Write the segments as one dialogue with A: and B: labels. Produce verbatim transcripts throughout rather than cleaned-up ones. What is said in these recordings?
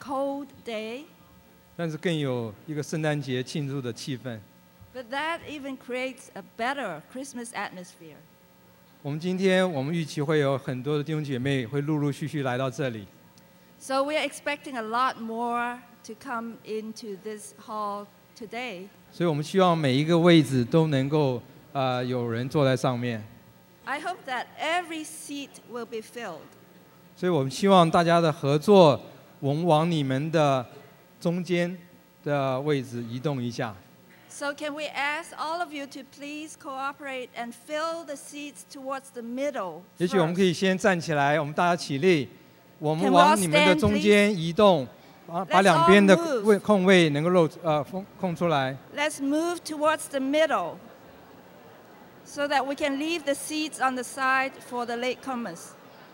A: cold day,
B: 但是更有一个圣诞节庆祝的气氛。
A: but that even creates a better Christmas atmosphere.
B: 我们今天我们预期会有很多的弟兄姐妹会陆陆续续来到这里，
A: So we are expecting a lot more to come into this hall today.
B: 所以我们希望每一个位置都能够呃有人坐在上面。
A: I hope that every seat will be filled.
B: 所以我们希望大家的合作，我们往你们的中间的位置移动一下。
A: So can we ask all of you to please cooperate and fill the seats towards the middle
B: 也许我们可
A: first?
B: 以先站起来，我们大家起立，我们
A: Can we all
B: 往你们的
A: stand,
B: 中间移动，把把
A: Let's
B: 两边的
A: all move.
B: 位空位能够露呃空空出来。
A: Let's move towards the middle so that we can leave the seats on the side for the latecomers.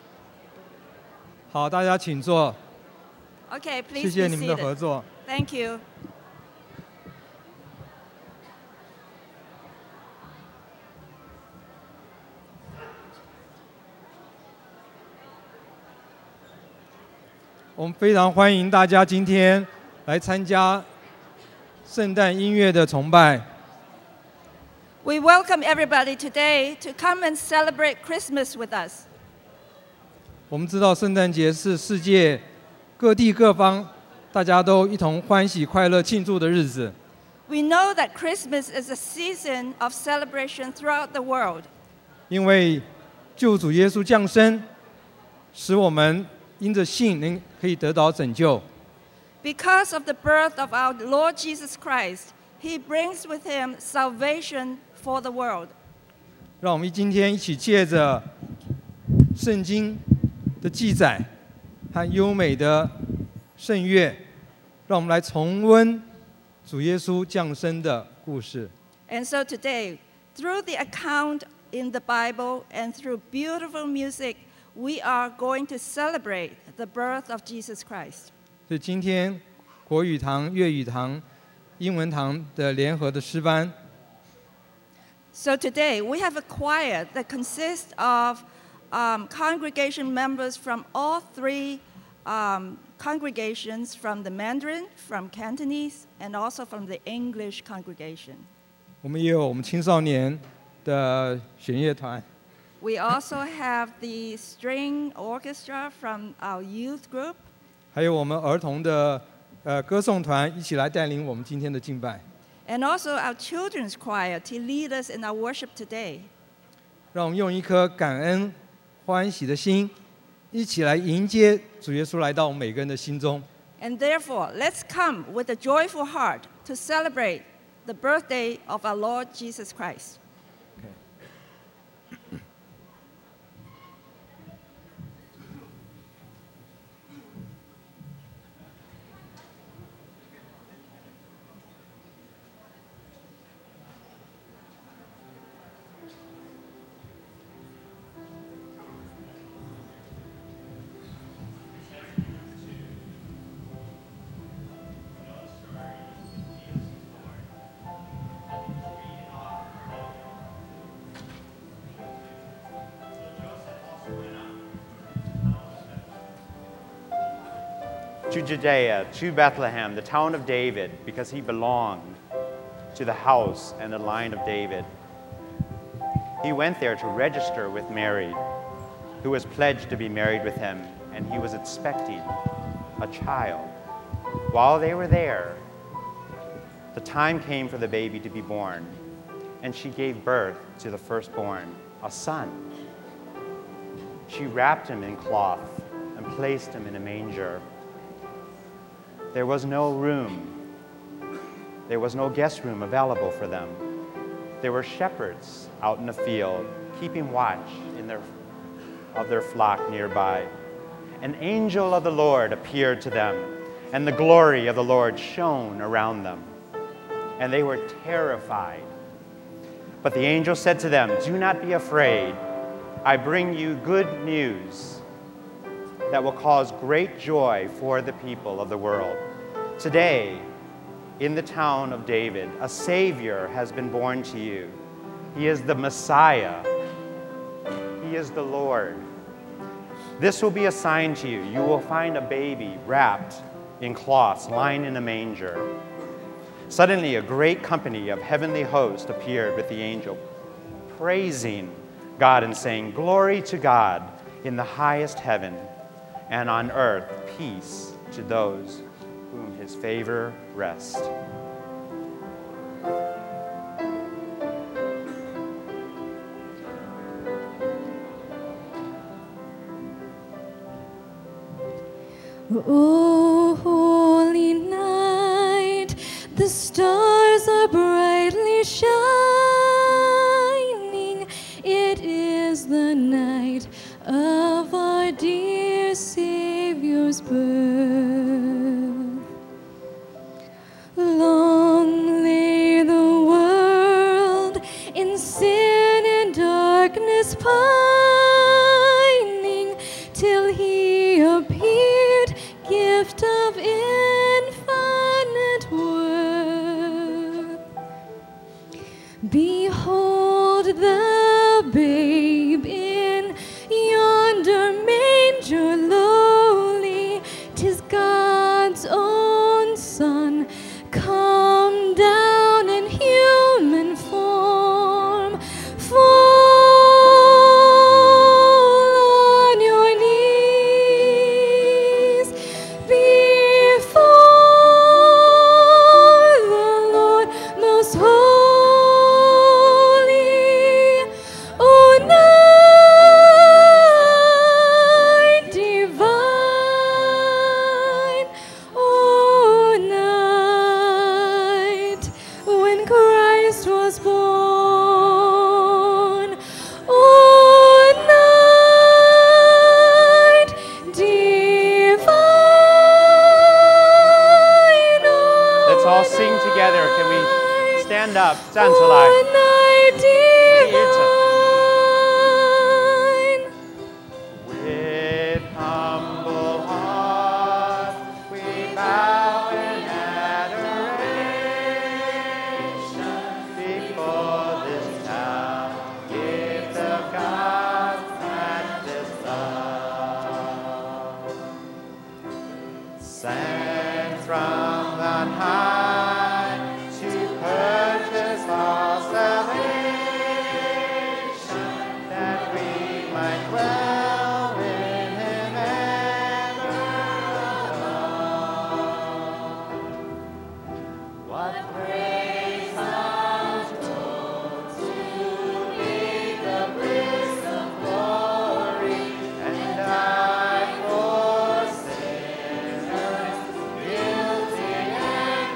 B: 好，大家请坐，
A: Okay,
B: 谢
A: please
B: 谢
A: be
B: 你们的合
A: seated.
B: 作。
A: Thank you.
B: 我们非常欢迎大家今天来参加圣诞音乐的崇拜。
A: We welcome everybody today to come and celebrate Christmas with us.
B: 我们知道圣诞节是世界各地各方大家都一同欢喜快乐庆祝的日子。
A: We know that Christmas is a season of celebration throughout the world
B: 因为救主耶稣降生，使我们因着信能可以得到拯救。
A: because of the birth of our Lord Jesus Christ. He brings with him salvation for the world.
B: 让我们今天一起借着圣经的记载和优美的圣乐，让我们来重温主耶稣降生的故事。
A: And so today, through the account in the Bible and through beautiful music, we are going to celebrate the birth of Jesus Christ.
B: 所以今天国语堂、粤语堂、英文堂的联合的诗班，
A: So today, we have a choir that consists of um, congregation members from all three um, congregations, from the Mandarin, from Cantonese, and also from the English congregation.
B: 我们也有我们青少年的弦乐团，
A: We also have the string orchestra from our youth group,
B: 还有我们儿童的呃歌颂团一起来带领我们今天的敬拜。
A: and also our children's choir to lead us in our worship today.
B: 让我们用一颗感恩、欢喜的心，一起来迎接主耶稣来到我们每个人的心中。
A: And therefore, let's come with a joyful heart to celebrate the birthday of our Lord Jesus Christ.
C: To Judea, to Bethlehem, the town of David, because he belonged to the house and the line of David. He went there to register with Mary, who was pledged to be married with him, and he was expecting a child. While they were there, the time came for the baby to be born, and she gave birth to the firstborn, a son. She wrapped him in cloth and placed him in a manger. There was no room. There was no guest room available for them. There were shepherds out in the field, keeping watch in their, of their flock nearby. An angel of the Lord appeared to them, and the glory of the Lord shone around them. And they were terrified. But the angel said to them, "Do not be afraid. I bring you good news that will cause great joy for the people of the world. Today, in the town of David, a Savior has been born to you. He is the Messiah. He is the Lord. This will be a sign to you. You will find a baby wrapped in cloths, lying in a manger. Suddenly, a great company of heavenly hosts appeared with the angel, praising God and saying, "Glory to God in the highest heaven, and on earth peace to those whom his favor rests."
D: O holy night, the stars are brightly shining. It is the night of our dear Savior's birth. Long lay the world in sin and darkness pining, till he appeared, gift of infinite worth. Behold the babe in yonder manger lowly, 'tis God's own Son, come down in human form. Fall on your knees before the Lord most holy. O night divine, O night when Christ was born. O night divine,
C: Let's all
D: O
C: sing together. Can we
D: night,
C: stand up?
D: O
C: Zantalai.
D: night divine.
C: With humble hearts we bow in adoration before this town, gift of God's matchless love. Sent from on high to purchase our salvation, that we might dwell in him ever alone. What praise untold to thee, the bliss of glory, and die for sinners, guilty and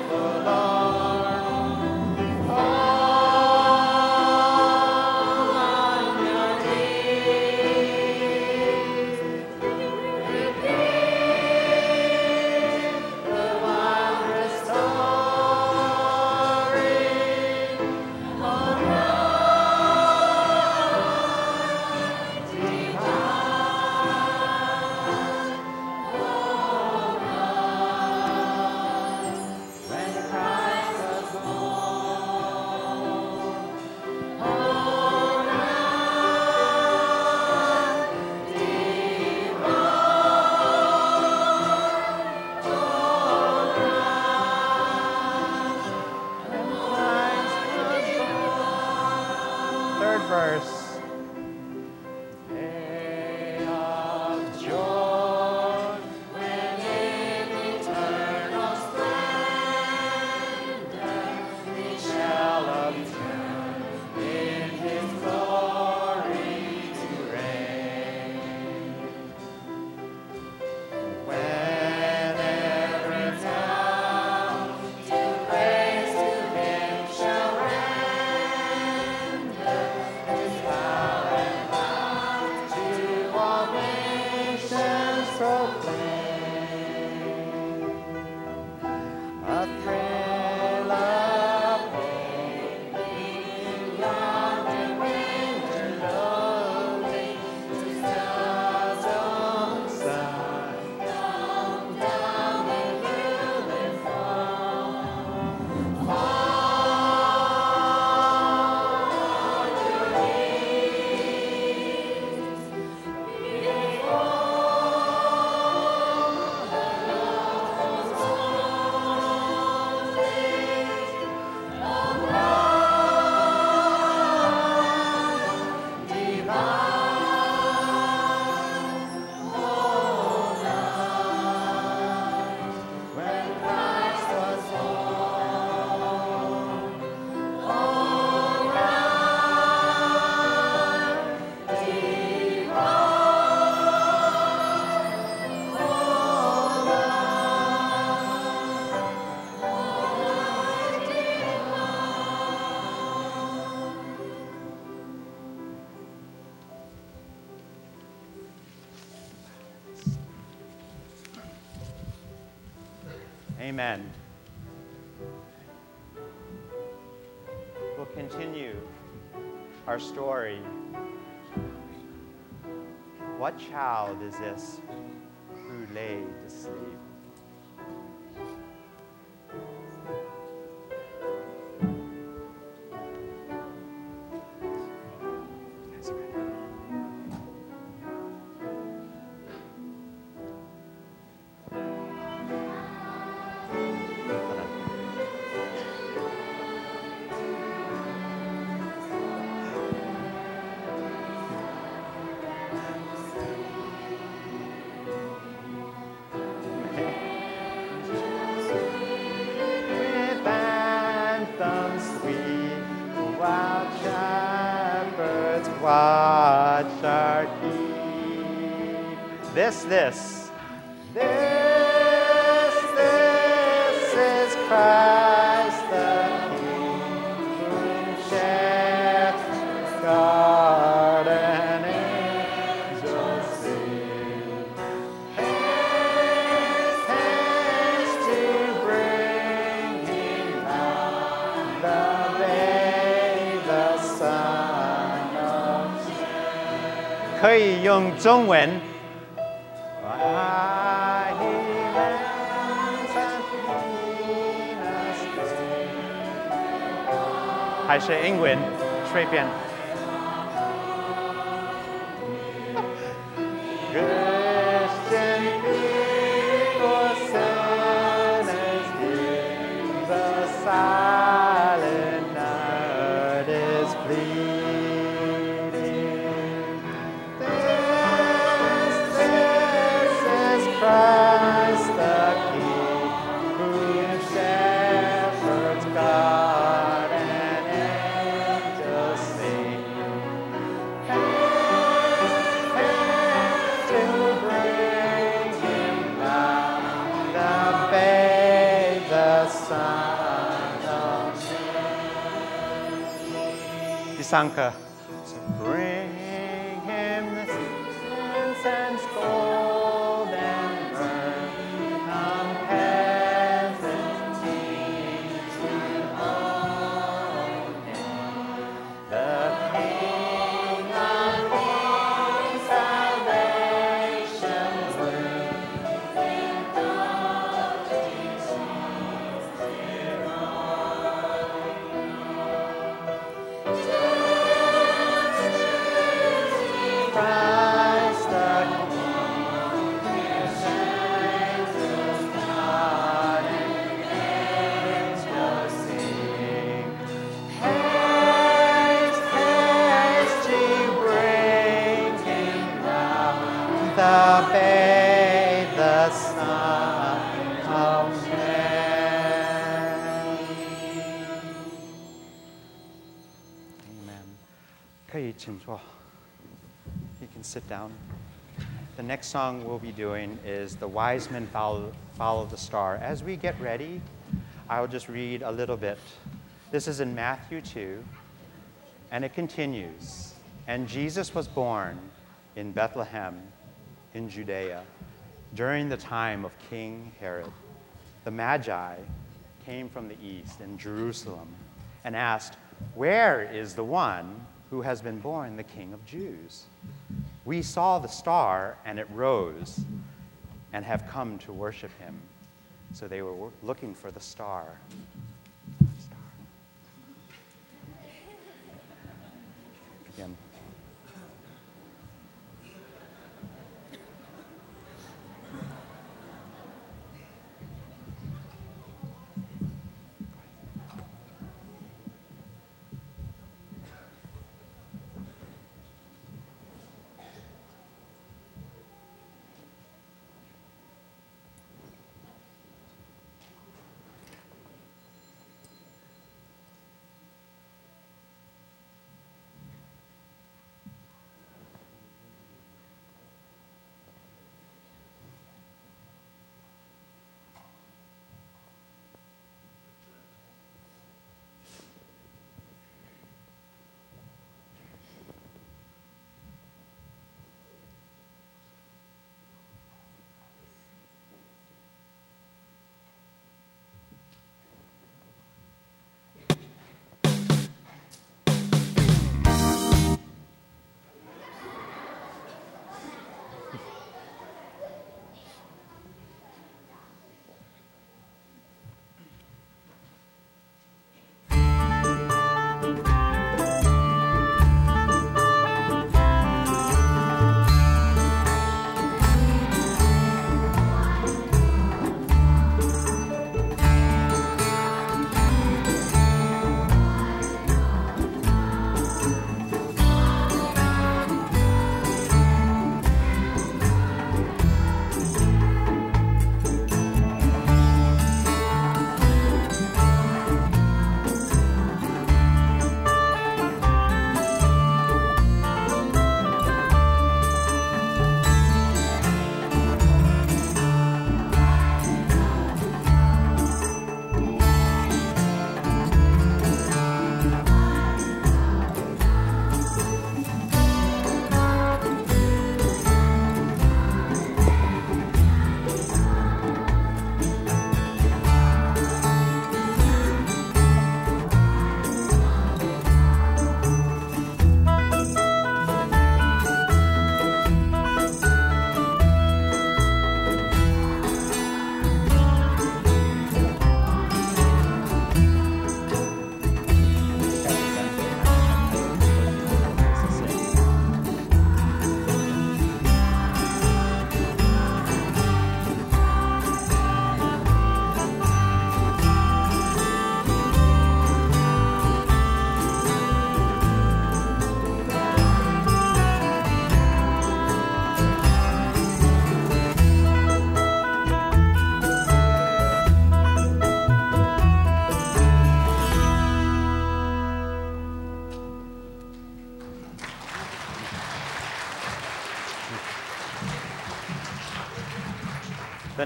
C: Amen. We'll continue our story. What child is this who lay to sleep? Watch our keep. This, this. This, this is Christ the King, whom shepherds guard and angels sing. Haste, haste to bring him out, the babe, the Son. 可以用中文。还是英文，随便。Christian people, sinners hear, the silent night is pleading. Christ the King, whom shepherds guard and angels sing. Haste, haste to bring him now, the babe, the Son of Man. 第三课 To bring him the incense gold and the babe, the Son of Man. Amen. 可以请坐. You can sit down. The next song we'll be doing is The Wise Men Follow, Follow the Star. As we get ready, I'll just read a little bit. This is in Matthew two, and it continues. And Jesus was born in Bethlehem, in Judea, during the time of King Herod. The Magi came from the east in Jerusalem and asked, "Where is the one who has been born the King of Jews? We saw the star and it rose and have come to worship him." So they were looking for the star. Star. Again.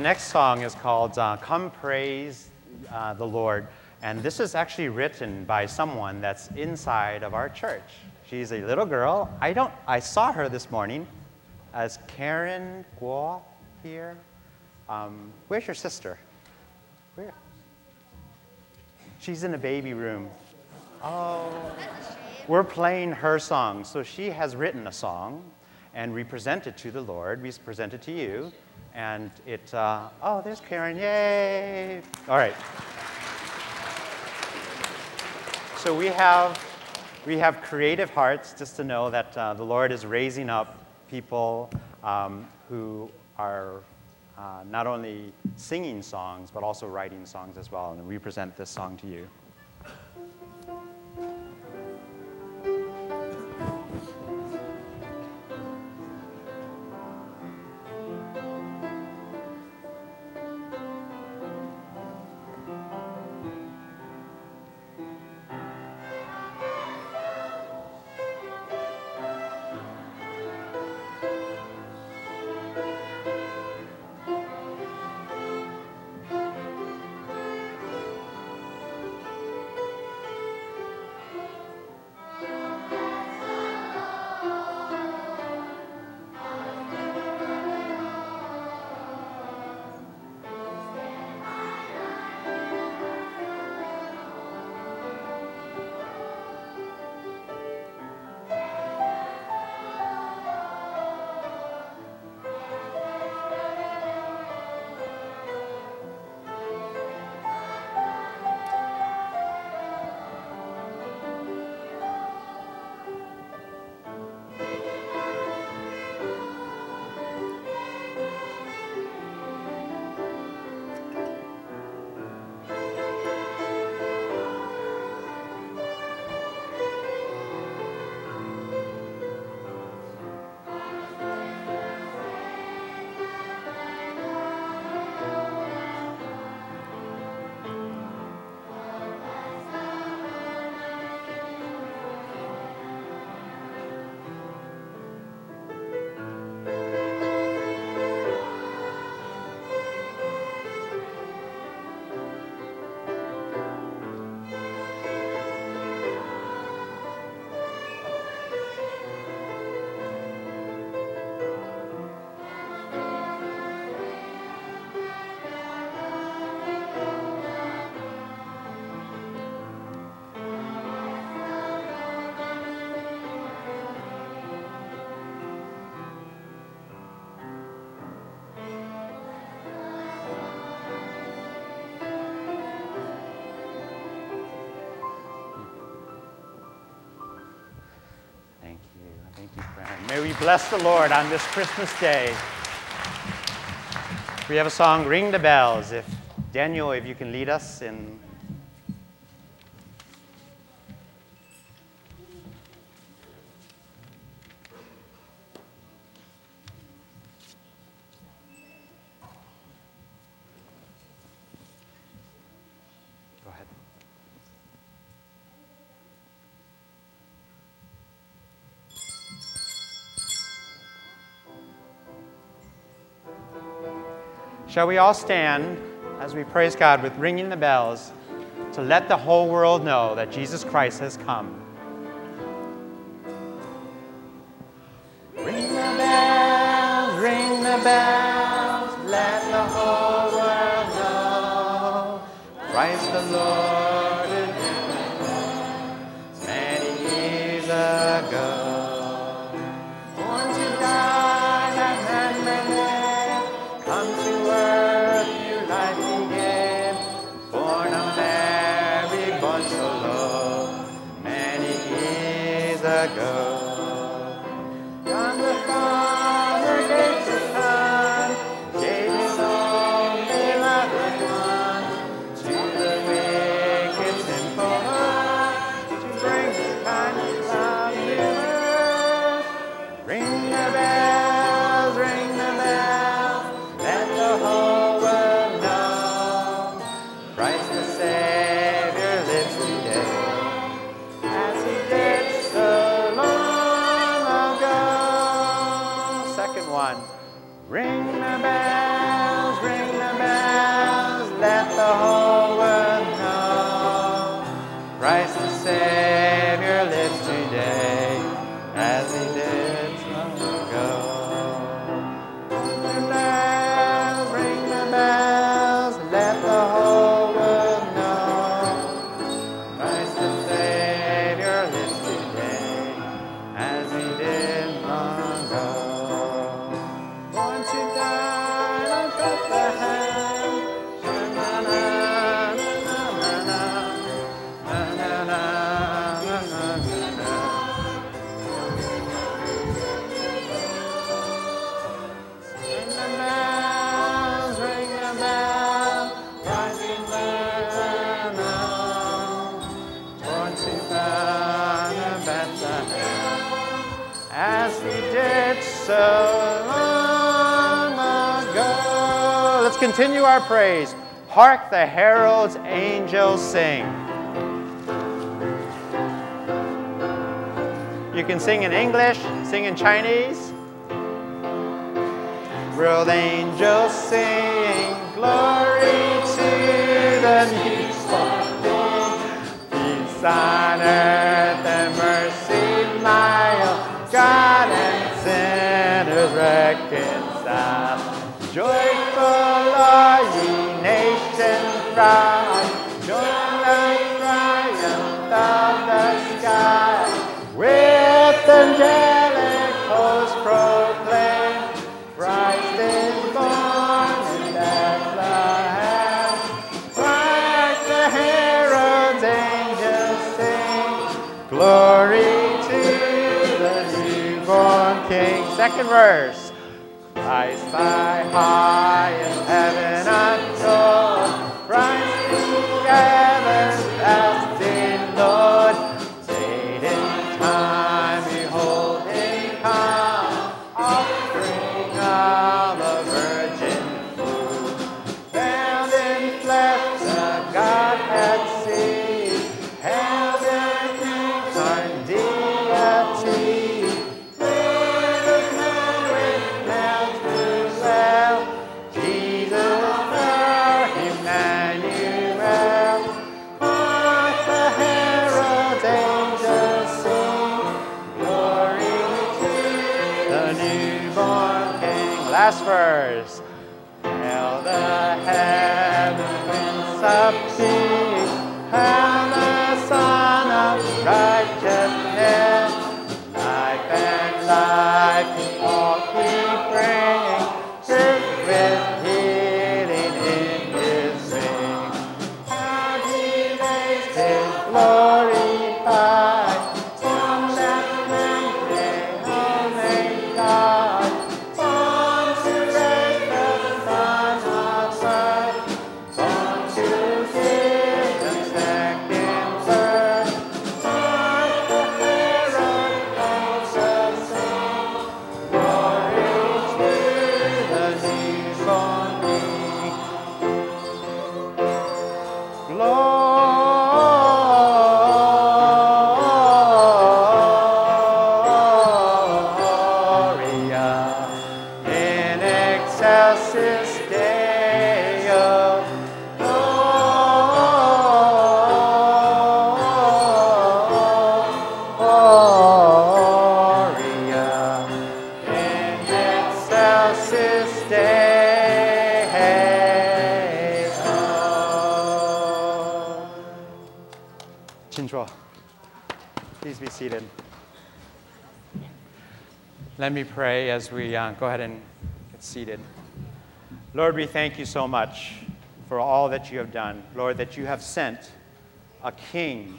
C: next song is called uh, Come Praise uh, the Lord. And this is actually written by someone that's inside of our church. She's a little girl. I don't, I saw her this morning as Karen Guo here. Um, where's your sister? Where? She's in the baby room. Oh, we're playing her song. So she has written a song, and we present it to the Lord. We present it to you, and it. Uh, oh, there's Karen! Yay! All right. So we have we have creative hearts, just to know that uh, the Lord is raising up people um, who are uh, not only singing songs but also writing songs as well. And we present this song to you. May we bless the Lord on this Christmas day. We have a song, Ring the Bells. If Daniel, if you can lead us in. Go ahead. Shall we all stand as we praise God with ringing the bells to let the whole world know that Jesus Christ has come? Ring the bells, ring the bells, let the whole world know Christ the Lord is risen many years ago. Ago. From the Father gave his Son, gave his only beloved One, to the wicked sinful world, to bring the kindness of the earth. Ring the bells, ring the bells, let the whole world know Christ the Savior lives today, as he did so long whole world know. Christ the Savior lives today, as he did long ago. Ring the bells, ring the bells, let the whole world know. Christ the Savior lives today, as he did long ago. Born to die on Bethlehem, na-na-na-na-na-na-na, na-na-na-na-na-na. Ring the bells, ring the bells, rising there now. Born to die in Bethlehem, as he did so long ago. Let's continue our praise. Hark the heralds, angels sing. You can sing in English, sing in Chinese. World angels sing, glory to the newborn King. Peace on earth and mercy mild, God and sinners reconciled. Joyful are ye nations proud, join the triumph of the sky. With angelic hosts proclaim, Christ is born in Bethlehem. Like the heralds, angels sing, glory to the newborn King. Second verse. Christ thy highest heaven adored, Christ the everlasting Lord. Satan's time beholding come, offspring of a virgin food. Veiled in flesh the Godhead see, held in incarnate deity. Last verse. Hail the heaven Prince of Peace, hail the Son of Righteousness. Life and life all he brings, earth with healing in his wings. How he raised his glory high, on that mountain, only God. Please be seated. Let me pray as we uh, go ahead and get seated. Lord, we thank you so much for all that you have done. Lord, that you have sent a king,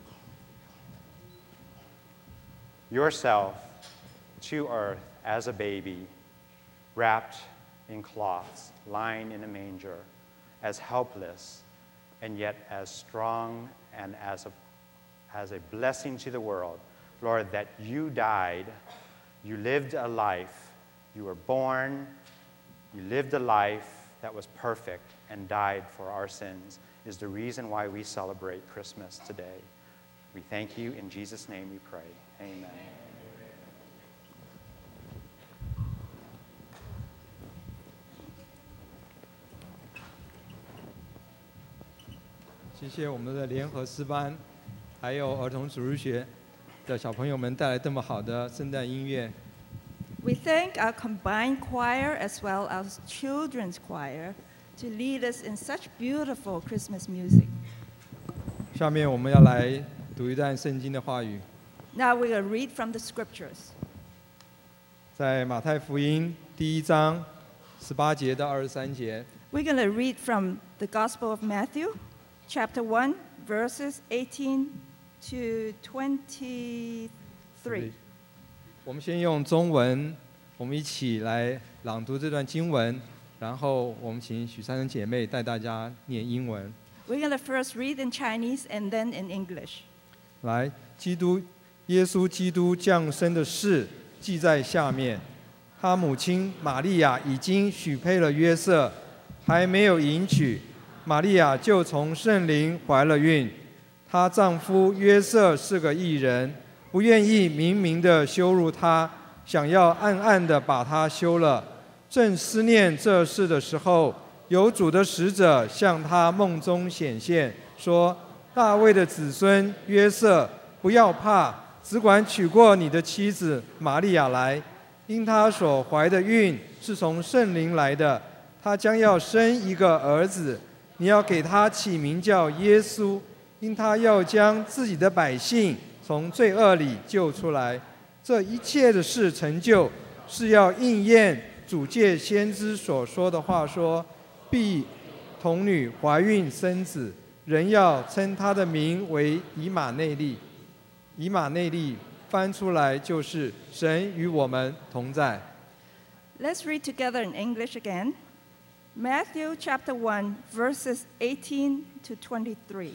C: yourself, to earth as a baby, wrapped in cloths, lying in a manger, as helpless and yet as strong and as a as a blessing to the world. Lord, that you died, you lived a life, you were born, you lived a life that was perfect and died for our sins, is the reason why we celebrate Christmas today. We thank you. In Jesus' name we pray. Amen.
B: 谢谢我们的联合诗班，还有儿童主日学的小朋友们带来这么好的圣诞音乐。
A: We thank our combined choir as well as children's choir to lead us in such beautiful Christmas music.
B: 下面我们要来读一段圣经的话语，
A: Now we're going to read from the scriptures.
B: 在马太福音第一章十八节到二十三节。
A: We're going to read from the Gospel of Matthew, chapter one, verses eighteen to twenty-three.
B: 我们先用中文，我们一起来朗读这段经文，然后我们请许珊珊姐妹带大家念英文。
A: We're going to first read in Chinese and then in English.
B: 来，基督耶稣基督降生的事记在下面。他母亲玛利亚已经许配了约瑟，还没有迎娶，玛利亚就从圣灵怀了孕。她丈夫约瑟是个义人，不愿意明明地羞辱她，想要暗暗地把她休了。正思念这事的时候，有主的使者向他梦中显现，说：“大卫的子孙约瑟，不要怕，只管娶过你的妻子玛利亚来，因她所怀的孕是从圣灵来的。她将要生一个儿子，你要给他起名叫耶稣，因他要将自己的百姓从罪恶里救出来。这一切的事成就，是要应验主借先知所说的话说。”必童女怀孕生子，人要称他的名为以马内利。以马内利翻出来就是神与我们同在。
A: Let's read together in English again. Matthew chapter one, verses eighteen to twenty-three.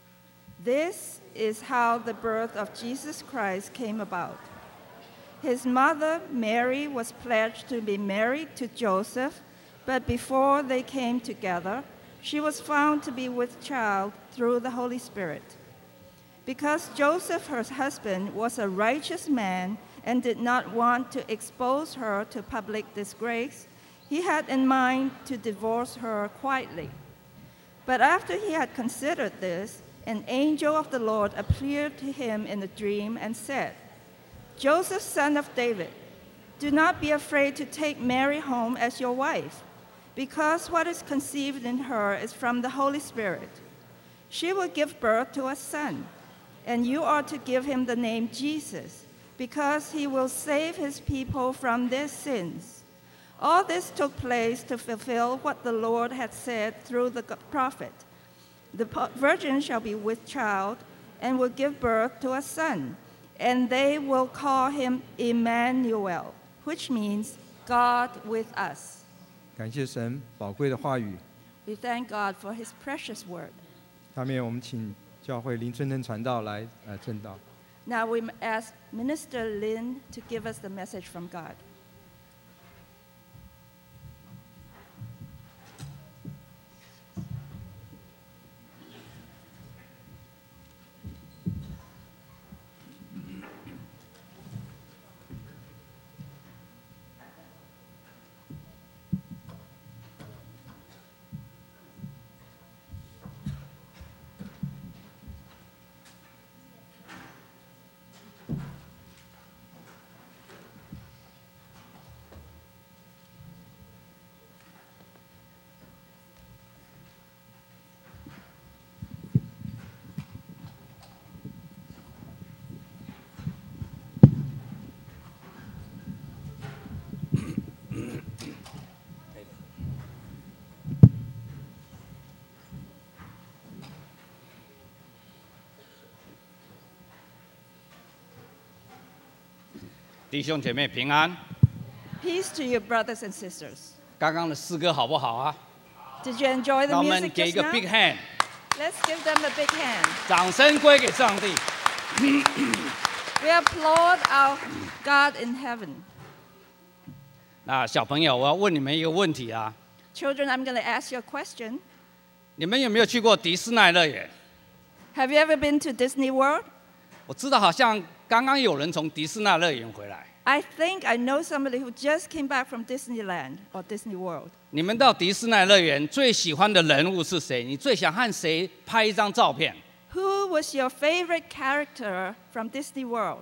A: This is how the birth of Jesus Christ came about. His mother, Mary, was pledged to be married to Joseph, but before they came together, she was found to be with child through the Holy Spirit. Because Joseph, her husband, was a righteous man and did not want to expose her to public disgrace, he had in mind to divorce her quietly. But after he had considered this, an angel of the Lord appeared to him in a dream and said, "Joseph, son of David, do not be afraid to take Mary home as your wife, because what is conceived in her is from the Holy Spirit. She will give birth to a son, and you are to give him the name Jesus, because he will save his people from their sins." All this took place to fulfill what the Lord had said through the prophet. The virgin shall be with child and will give birth to a son, and they will call him Emmanuel, which means God with us.
B: 感谢神宝贵的话语。
A: We thank God for his precious word.
B: 下面我们请教会林春登传道来呃正道。
A: Now we ask Minister Lin to give us the message from God.
E: 弟兄姐妹平安。
A: Peace to you, brothers and sisters.
E: 刚刚的诗歌好不好啊？
A: Did you enjoy the
E: 让我们
A: music
E: 给一
A: just
E: 个
A: now?
E: big hand，
A: Let's give them a big hand.
E: 掌声归给上帝。
A: We applaud our God in heaven.
E: 那小朋友，我要问你们一个问题啊，
A: Children, I'm going to ask you a question.
E: 你们有没有去过迪士尼乐园？
A: Have you ever been to Disney World?
E: 我知道好像刚刚有人从迪士尼乐园回来。
A: I think I know somebody who just came back from Disneyland or Disney World.
E: 你们到迪士尼乐园最喜欢的人物是谁？你最想和谁拍一张照片？
A: Who was your favorite character from Disney World?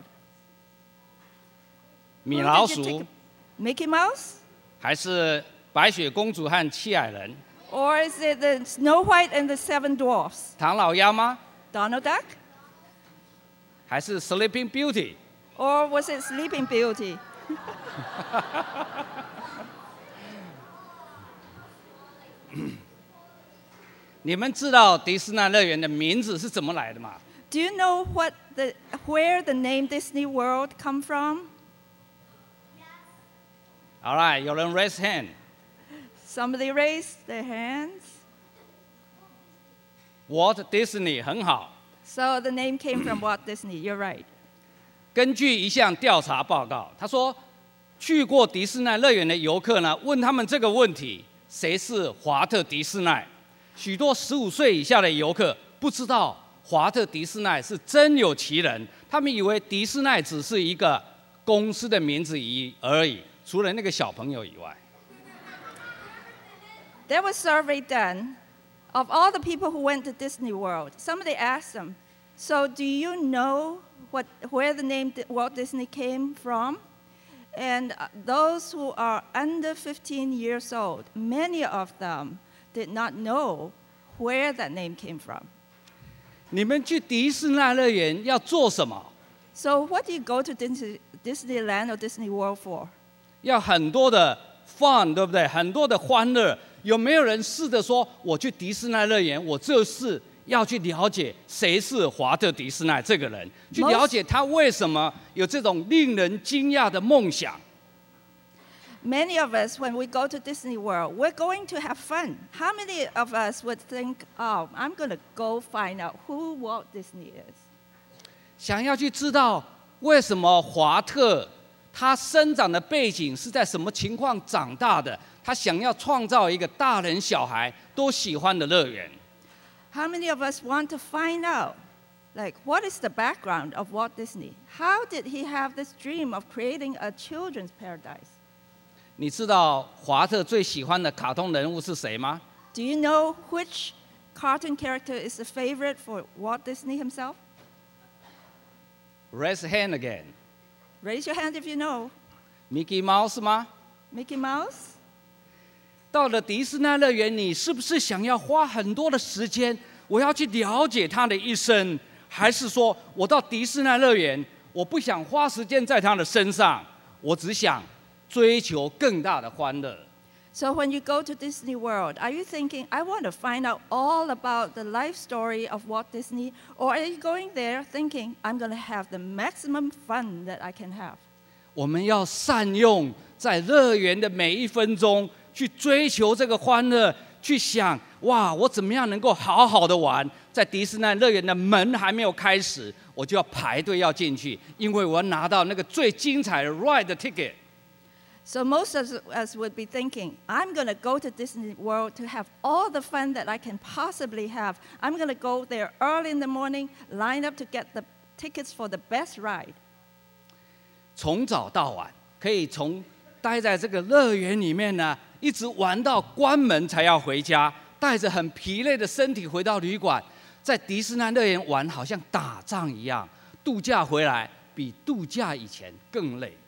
E: 米
A: Who
E: 老
A: did you
E: 鼠
A: take-，Mickey Mouse?
E: 还是白雪公主和七矮人？
A: Or is it the Snow White and the Seven Dwarfs?
E: 唐老鸭吗？
A: Donald Duck?
E: 还是 Sleeping Beauty？
A: Or was it Sleeping Beauty?
E: 你们知道迪士尼乐园的名字是怎么来的吗？
A: Do you know what the, where the name Disney World come from?
E: All right， 有人 raise hand。
A: Somebody raised their hands.
E: Walt Disney 很好。
A: So the name came from Walt Disney. You're right.
E: 根据一项调查报告，他说，去过迪士尼乐园的游客呢，问他们这个问题：谁是华特迪士尼？许多十五岁以下的游客不知道华特迪士尼是真有其人，他们以为迪士尼只是一个公司的名字而已，除了那个小朋友以外。
A: There was a survey done of all the people who went to Disney World. Somebody asked them, so do you know what, where the name Walt Disney came from? And those who are under fifteen years old, many of them did not know where that name came from.
E: 你们去迪士尼乐园要做什么？
A: So what do you go to Disney, Disneyland or Disney World for?
E: 要很多的 fun， 对不对？很多的欢乐。有没有人试着说，我去迪士尼乐园，我就是要去了解谁是华特迪士尼这个人，去了解他为什么有这种令人惊讶的梦想。
A: Many of us, when we go to Disney World, we're going to have fun. How many of us would think, oh, I'm going to go find out who Walt Disney is?
E: 想要去知道为什么华特他生长的背景是在什么情况长大的？他想要创造一个大人小孩都喜欢的乐园。
A: How many of us want to find out, like, what is the background of Walt Disney? How did he have this dream of creating a children's paradise?
E: 你知道华特最喜欢的卡通人物是谁吗？
A: Do you know which cartoon character is the favorite for Walt Disney himself?
E: Raise hand again.
A: Raise your hand if you know.
E: Mickey Mouse 吗？
A: Mickey Mouse?
E: 到了迪士尼乐园，你是不是想要花很多的时间？我要去了解他的一生，还是说我到迪士尼乐园，我不想花时间在他的身上，我只想追求更大的欢乐？
A: So when you go to Disney World, are you thinking, I want to find out all about the life story of Walt Disney? Or are you going there thinking, I'm going to have the maximum fun that I can have?
E: 我们要善用在乐园的每一分钟，去追求这个欢乐，去想哇，我怎么样能够好好的玩？在迪士尼乐园的门还没有开始，我就要排队要进去，因为我要拿到那个最精彩的 ride ticket。
A: So most of us would be thinking, I'm going to go to Disney World to have all the fun that I can possibly have. I'm going to go there early in the morning, line up to get the tickets for the best ride.
E: 从早到晚，可以从待在这个乐园里面呢，一直玩到关门才要回家，带着很疲累的身体回到旅馆，在迪士尼乐园玩好像打仗一样，度假回来比度假以前更累。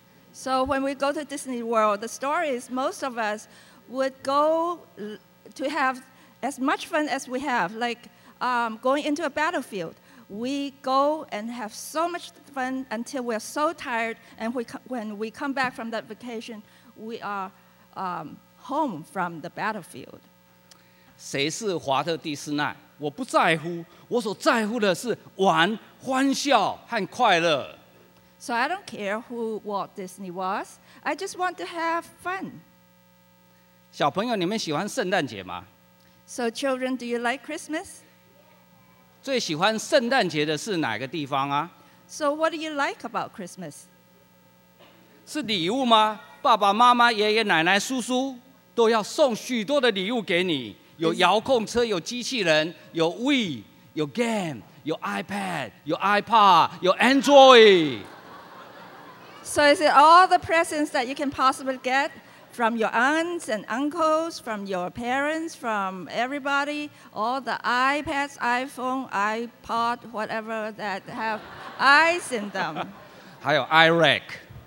A: So when we go to Disney World, the story is most of us would go to have as much fun as we have, like um, going into a battlefield. We go and have so much fun until we're so tired, and we when we come back from that vacation, we are um, home from the battlefield.
E: 谁是华特迪士尼？我不在乎，我所在乎的是玩、欢笑和快乐。
A: So I don't care who Walt Disney was. I just want to have fun.
E: 小朋友，你们喜欢圣诞节吗？
A: So children, do you like Christmas?
E: 最喜欢圣诞节的是哪个地方啊？
A: So what do you like about Christmas?
E: 是礼物吗？爸爸妈妈、爷爷奶奶、叔叔都要送许多的礼物给你，有遥控车，有机器人，有 Wii， 有 Game， 有 iPad， 有 iPod， 有 Android。
A: So is it all the presents that you can possibly get from your aunts and uncles, from your parents, from everybody, all the iPads, iPhone, iPod, whatever that have eyes in them,
E: 还有 iRack。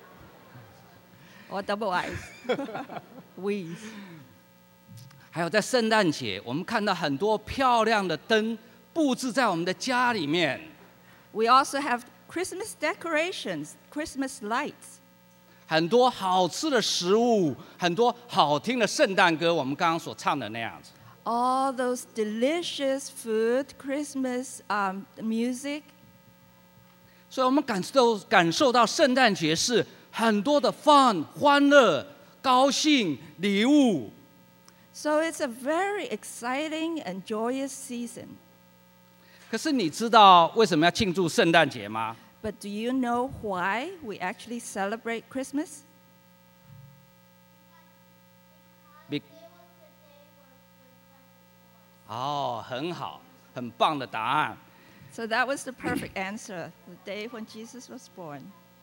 A: or double eyes, W's.
E: 还有在圣诞节，我们看到很多漂亮的灯布置在我们的家里面。
A: We also have Christmas decorations, Christmas lights.
E: 很多好吃的食物，很多好听的圣诞歌，我们刚刚所唱的那样子。
A: All those delicious food, Christmas um, music.
E: 所以我们感受感受到圣诞节是很多的 fun、欢乐、高兴、礼物。
A: So it's a very exciting and joyous season.
E: 可是你知道为什么要庆祝圣诞节吗？
A: But do you know why we actually celebrate Christmas?
E: Be- 哦，很好，很棒的答案。
A: So that was the perfect answer, the day when Jesus was born.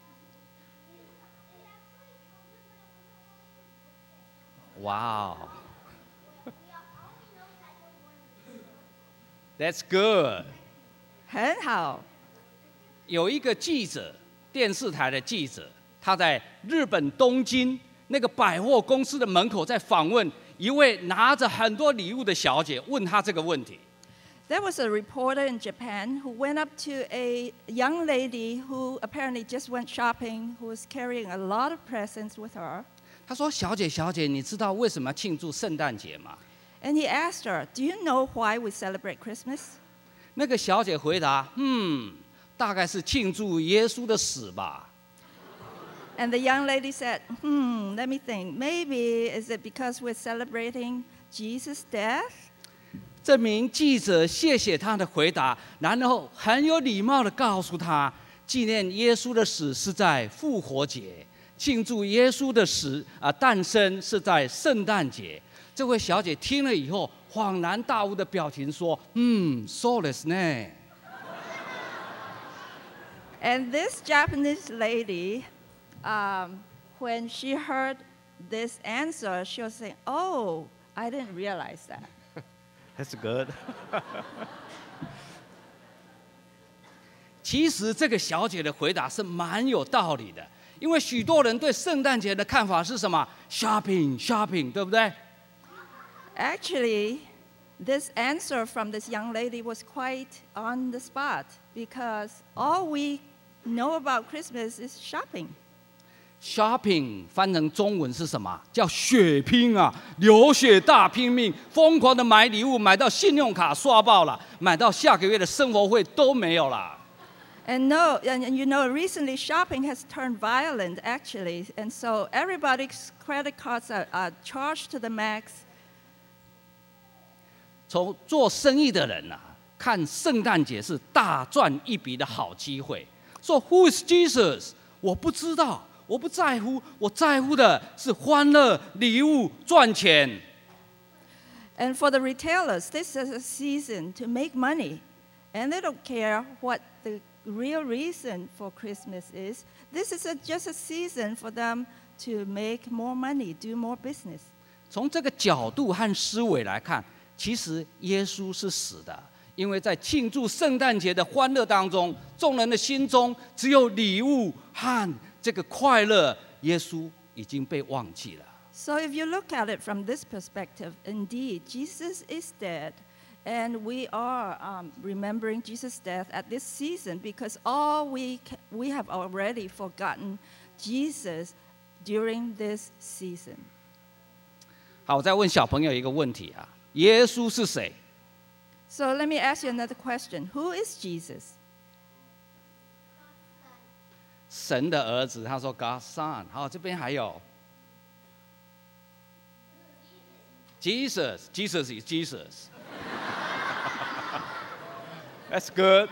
E: Wow. That's good.
A: 很好。
E: 有一个记者，电视台的记者，他在日本东京那个百货公司的门口在访问一位拿着很多礼物的小姐，问她这个问题。
A: There was a reporter in Japan who went up to a young lady who apparently just went shopping, who was carrying a lot of presents with her.
E: 他说：“小姐，小姐，你知道为什么要庆祝圣诞节吗？”
A: And he asked her, "Do you know why we celebrate Christmas?"
E: 那个小姐回答：“嗯，大概是庆祝耶稣的死吧。”
A: And the young lady said, "Hmm, let me think. Maybe is it because we're celebrating Jesus' death?"
E: 这名记者谢谢他的回答，然后很有礼貌地告诉他，纪念耶稣的死是在复活节，庆祝耶稣的死啊诞生是在圣诞节。这位小姐听了以后，恍然大悟的表情说：“嗯，そうですね。”
A: And this Japanese lady, um, when she heard this answer, she was saying, "Oh, I didn't realize that."
C: That's good.
E: 其实这个小姐的回答是蛮有道理的，因为许多人对圣诞节的看法是什么 ？shopping shopping， 对不对？
A: Actually, this answer from this young lady was quite on the spot because all we know about Christmas is shopping.
E: shopping 翻成中文是什么？叫血拼啊，流血大拼命，疯狂的买礼物，买到信用卡刷爆了，买到下个月的生活费都没有了。
A: And no, and, and you know, recently shopping has turned violent actually, and so everybody's credit cards are, are charged to the max.
E: 从做生意的人啊，看圣诞节是大赚一笔的好机会。说 Who is Jesus？ 我不知道，我不在乎，我在乎的是欢乐、礼物、赚钱。
A: And for the retailers, this is a season to make money, and they don't care what the real reason for Christmas is. This is a, just a season for them to make more money, do more business.
E: 从这个角度和思维来看，其实耶稣是死的，因为在庆祝圣诞节的欢乐当中，众人的心中只有礼物和这个快乐，耶稣已经被忘记了。
A: So if you look at it from this perspective, indeed, Jesus is dead. And we are um, remembering Jesus' death at this season because all we, ca- we have already forgotten Jesus during this season.
E: 好，我再问小朋友一个问题啊：耶稣是谁？
A: So let me ask you another question. Who is Jesus?
E: 神的儿子。他说 God's son。好，这边还有 Jesus，Jesus is Jesus。 That's good。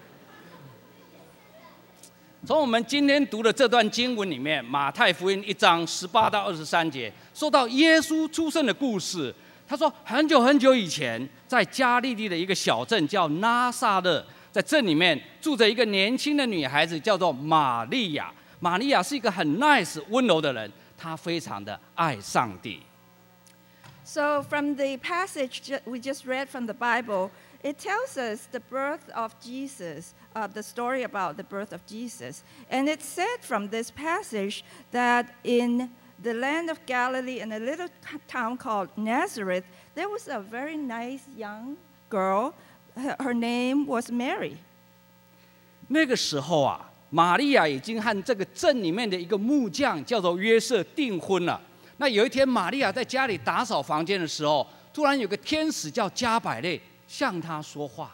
E: 从我们今天读的这段经文里面，马太福音一章十八到二十三节，说到耶稣出生的故事。他说，很久很久以前，在加利利的一个小镇叫拿撒勒，在镇里面住着一个年轻的女孩子，叫做玛利亚。 玛利亚是一个很 nice 温柔的人，她非常的爱上帝。
A: So from the passage ju- we just read from the Bible, it tells us the birth of Jesus, uh, the story about the birth of Jesus. And it said from this passage that in the land of Galilee, in a little c- town called Nazareth, there was a very nice young girl. Her, her name was Mary.
E: 那个时候啊，玛利亚已经和这个镇里面的一个木匠叫做约瑟订婚了。那有一天，玛利亚在家里打扫房间的时候，突然有个天使叫加百列向她说话。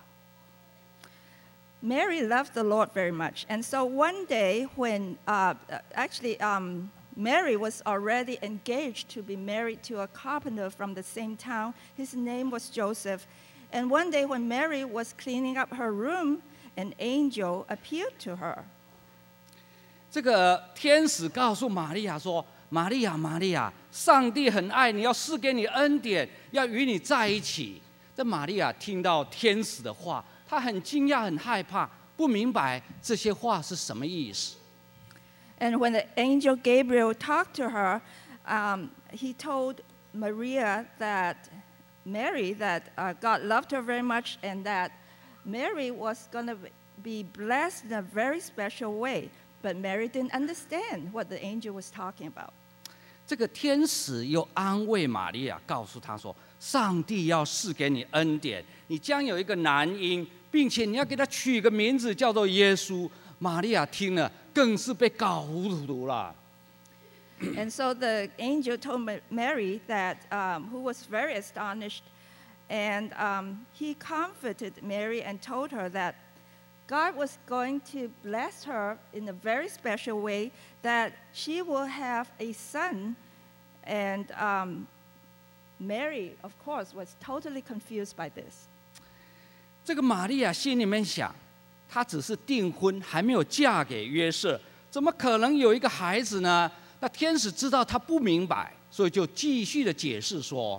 A: Mary loved the Lord very much. And so one day when, uh, actually, um, Mary was already engaged to be married to a carpenter from the same town. His name was Joseph. And one day when Mary was cleaning up her room, an angel appeared to her.
E: 这个天使告诉玛利亚说：“玛利亚，玛利亚，上帝很爱你，要赐给你恩典，要与你在一起。”这玛利亚听到天使的话，她很惊讶，很害怕，不明白这些话是什么意思。
A: And when the angel Gabriel talked to her, um, he told Maria that Mary that uh, God loved her very much and that Mary was going to be blessed in a very special way. But Mary didn't understand what the angel was talking about.
E: 这个天使又安慰玛利亚，告诉她说：“上帝要赐给你恩典，你将有一个男婴，并且你要给他取一个名字，叫做耶稣。”玛利亚听了，更是被搞糊涂了。
A: And so the angel told Ma- Mary that, um, who was very astonished, and um, he comforted Mary and told her that God was going to bless her in a very special way, that she will have a son. And um, Mary, of course, was totally confused by this.
E: 这个玛利亚心里面想，她只是订婚，还没有嫁给约瑟，怎么可能有一个孩子呢？那天使知道她不明白，所以就继续的解释说。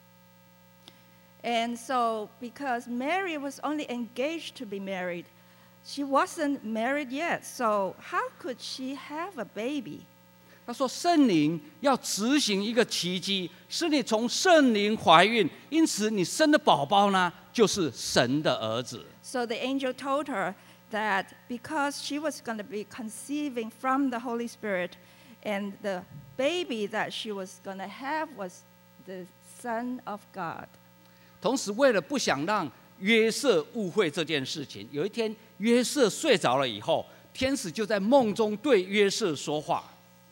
A: And so, because Mary was only engaged to be married, she wasn't married yet. So, how could she have a baby?
E: 他说：“圣灵要执行一个奇迹，使你从圣灵怀孕，因此你生的宝宝呢，就是神的儿子。”
A: So, the angel told her that because she was going to be conceiving from the Holy Spirit, and the baby that she was going to have was the Son of God.
E: 同时，为了不想让约瑟误会这件事情，有一天约瑟睡着了以后，天使就在梦中对约瑟说话。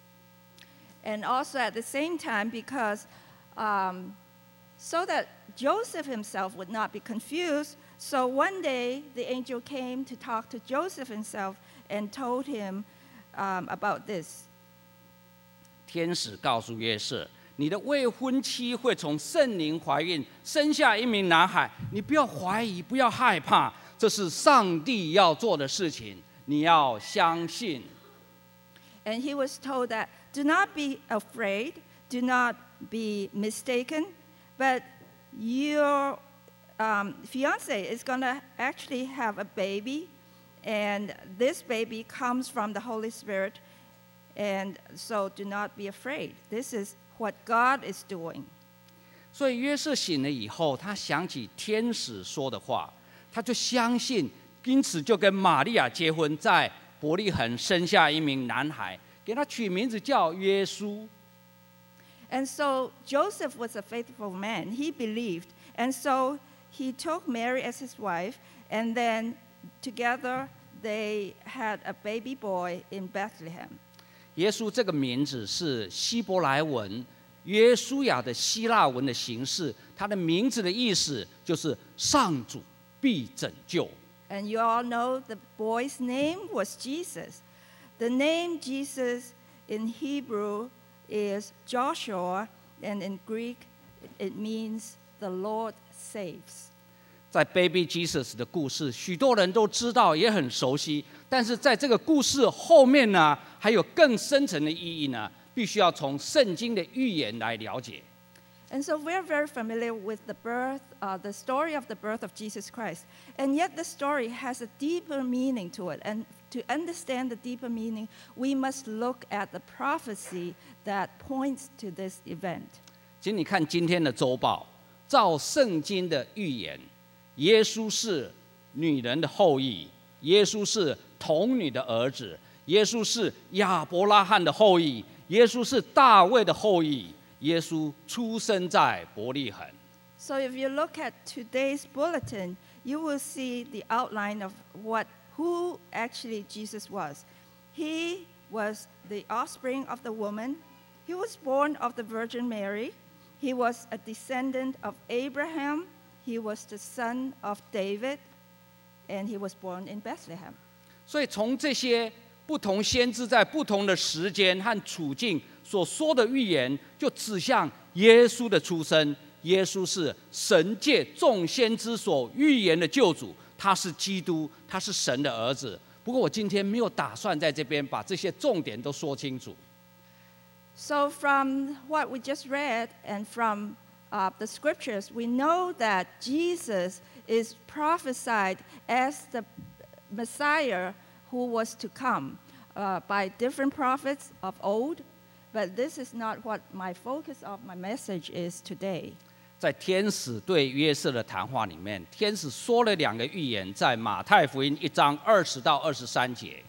A: And also at the same time, because um, so that Joseph himself would not be confused, so one day the angel came to talk to Joseph himself and told him um, about this.
E: 天使告诉约瑟：“你的未婚妻会从圣灵怀孕，生下一名男孩。你不要怀疑，不要害怕，这是上帝要做的事情，你要相信。”
A: And he was told that, do not be afraid, do not be mistaken, but your um, fiance is going to actually have a baby, and this baby comes from the Holy Spirit, and so do not be afraid. This is what God is doing.
E: 所以约瑟醒了以后，他想起天使说的话，他就相信，因此就跟玛利亚结婚，在伯利恒生下一名男孩，给他取名字叫耶稣。
A: And so Joseph was a faithful man. He believed. And so he took Mary as his wife, and then together they had a baby boy in Bethlehem.
E: 耶稣这个名字是希伯来文约书亚的希腊文的形式，它的名字的意思就是上主必拯救。
A: And you all know the boy's name was Jesus. The name Jesus in Hebrew is Joshua, and in Greek it means the Lord saves.
E: 在 Baby Jesus 的故事，许多人都知道，也很熟悉。但是在这个故事后面呢，还有更深层的意义呢，必须要从圣经的预言来了解。
A: And so we're very familiar with the birth, uh, the story of the birth of Jesus Christ. And yet the story has a deeper meaning to it. And to understand the deeper meaning, we must look at the prophecy that points to this event.
E: 请你看今天的周报，照圣经的预言，耶稣是女人的后裔，耶稣是童女的儿子，耶稣是亚伯拉罕的后裔，耶稣是大卫的后裔，耶稣出生在伯利恒。
A: So if you look at today's bulletin, you will see the outline of what who actually Jesus was. He was the offspring of the woman. He was born of the Virgin Mary. He was a descendant of Abraham. He was the son of David, and he was born in Bethlehem.
E: 所以从这些不同先知在不同的时间和处境所说的预言，就指向耶稣的出生。耶稣是神界众先知所预言的救主，他是基督，他是神的儿子。不过我今天没有打算在这边把这些重点都说清楚。
A: So from what we just read and from uh, the scriptures, we know that Jesus is prophesied as the Messiah who was to come uh, by different prophets of old, but this is not what my focus of my message is today.
E: 在天使对约瑟的谈话里面，天使说了两个预言，在马太福音一章二十到二十三节。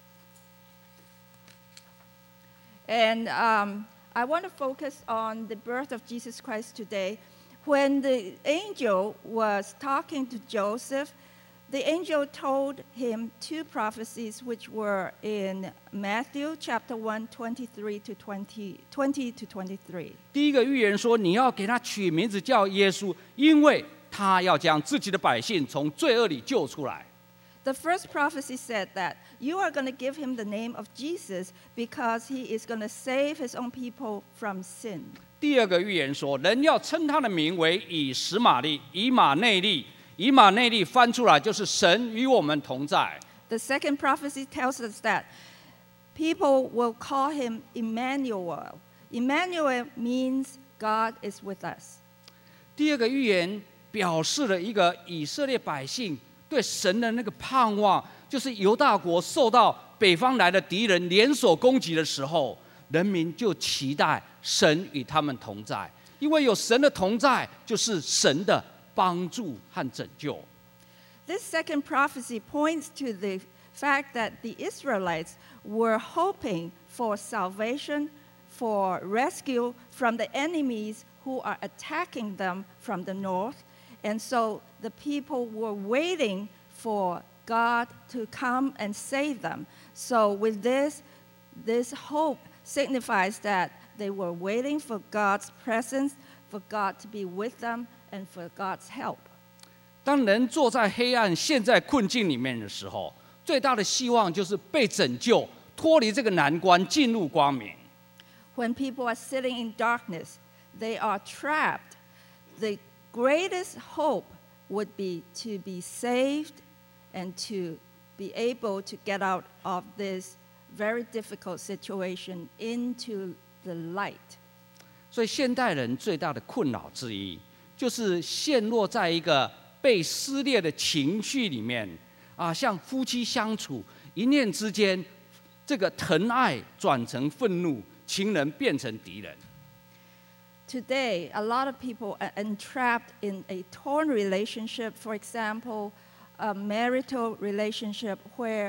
A: And um, I want to focus on the birth of Jesus Christ today. When the angel was talking to Joseph, the angel told him two prophecies which were in Matthew chapter one, twenty-three to twenty, twenty to twenty-three.
E: 第一个预言说，你要给他取名字叫耶稣，因为他要将自己的百姓从罪恶里救出来。
A: The first prophecy said that you are going to give him the name of Jesus because he is going to save his own people from sin.
E: 第二个预言说，人要称他的名为以实玛利，以马内利。以马内利翻出来就是神与我们同在。
A: The second prophecy tells us that people will call him Emmanuel. Emmanuel means God is with us.
E: 第二个预言表示了一个以色列百姓对神的那个盼望，就是犹大国受到北方来的敌人联手攻击的时候，人民就期待神与他们同在，因为有神的同在，就是神的帮助和拯救。
A: This second prophecy points to the fact that the Israelites were hoping for salvation, for rescue from the enemies who are attacking them from the north. And so the people were waiting for God to come and save them. So with this, this hope signifies that they were waiting for God's presence, for God to be with them, and for God's help.
E: 当人坐在黑暗、陷在困境里面的时候，最大的希望就是被拯救，脱离这个难关，进入光明。
A: When people are sitting in darkness, they are trapped. The greatest hope would be to be saved and to be able to get out of this very difficult situation into the light.
E: 所以现代人最大的困扰之一，就是陷落在一个被撕裂的情绪里面啊，像夫妻相处，一念之间，这个疼爱转成愤怒，情人变成敌人。
A: Today, a lot of people are entrapped in a torn relationship. For example, a marital relationship where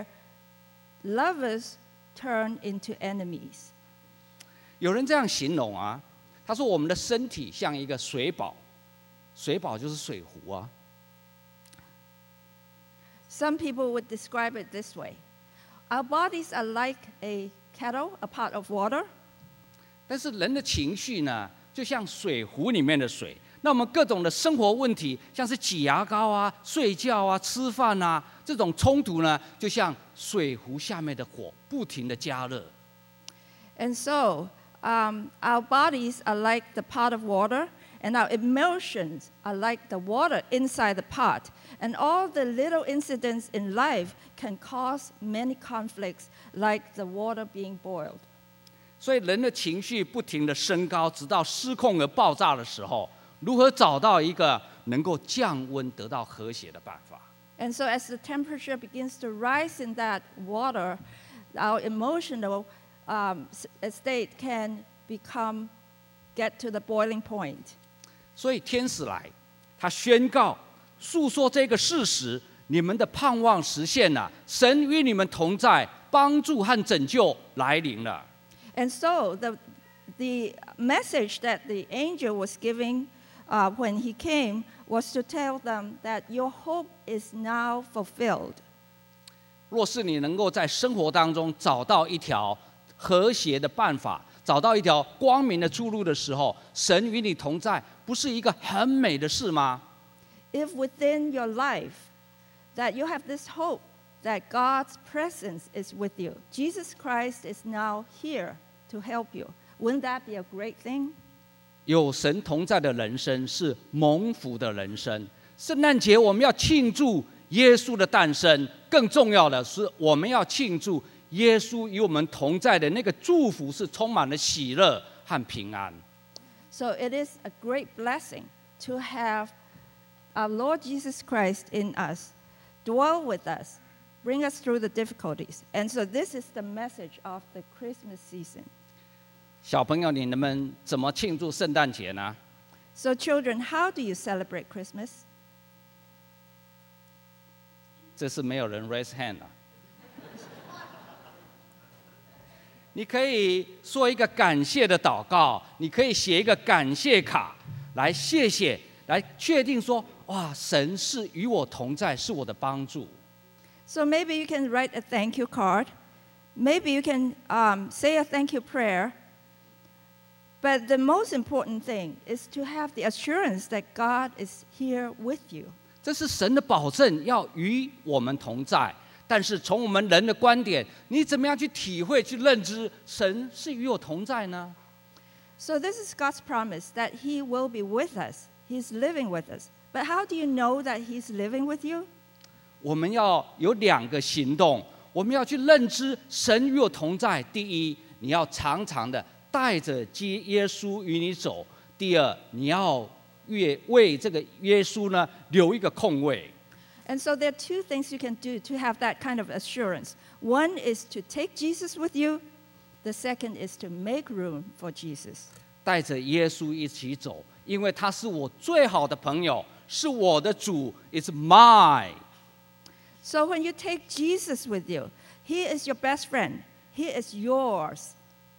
A: lovers turn into enemies.
E: 有人这样形容啊，他说我们的身体像一个水宝，水宝就是水壶啊。
A: Some people would describe it this way. Our bodies are like a kettle, a pot of water.
E: 但是人的情绪呢，就像水壶里面的水。那我们各种的生活问题，像是挤牙膏啊、睡觉啊、吃饭啊，这种冲突呢，就像水壶下面的火，不停的加热。
A: And so, um, our bodies are like the pot of water, and our emotions are like the water inside the pot. And all the little incidents in life can cause many conflicts, like the water being boiled.
E: 所以人的情绪不停的升高，直到失控而爆炸的时候，如何找到一个能够降温、得到和谐的办法？
A: And so as the temperature begins to rise in that water, our emotional um, state can become, get to the boiling point.
E: 所以天使来，他宣告、诉说这个事实，你们的盼望实现了，神与你们同在，帮助和拯救来临了。
A: And so the, the message that the angel was giving uh, when he came was to tell them that your hope is now fulfilled.
E: 若是你能够在生活当中找到一条和谐的办法，找到一条光明的出路的时候，神与你同在，不是一个很美的事吗？
A: If within your life that you have this hope that God's presence is with you, Jesus Christ is now here to help you, wouldn't that be a great thing?
E: 有神同在的人生是蒙福的人生。圣诞节我们要庆祝耶稣的诞生，更重要的是我们要庆祝耶稣与我们同在的那个祝福是充满了喜乐和平安。
A: So it is a great blessing to have our Lord Jesus Christ in us, dwell with us, bring us through the difficulties. And so this is the message of the Christmas season.
E: 小朋友，你们怎么庆祝圣诞节呢？
A: So children, how do you celebrate Christmas?
E: 这是没有人 raise hand 啊。你可以说一个感谢的祷告，你可以写一个感谢卡，来谢谢，来确定说，哇，神是与我同在，是我的帮助。
A: So maybe you can write a thank you card. Maybe you can um, say a thank you prayer. But the most important thing is to have the assurance that God is here with you.
E: 这是神的保证，要与我们同在。但是从我们人的观点，你怎么样去体会、去认知神是与我同在呢？
A: So this is God's promise that He will be with us. He's living with us. But how do you know that He's living with you?
E: 我们要有两个行动，我们要去认知神与我同在。第一，你要常常的带着接耶稣与你走；第二，你要越为这个耶稣呢留一个空位。
A: And so there are two things you can do to have that kind of assurance. One is to take Jesus with you. The second is to make room for Jesus.
E: 带着耶稣一起走，因为他是我最好的朋友，是我的主 ，It's mine。
A: So when you take Jesus with you, He is your best friend. He is yours.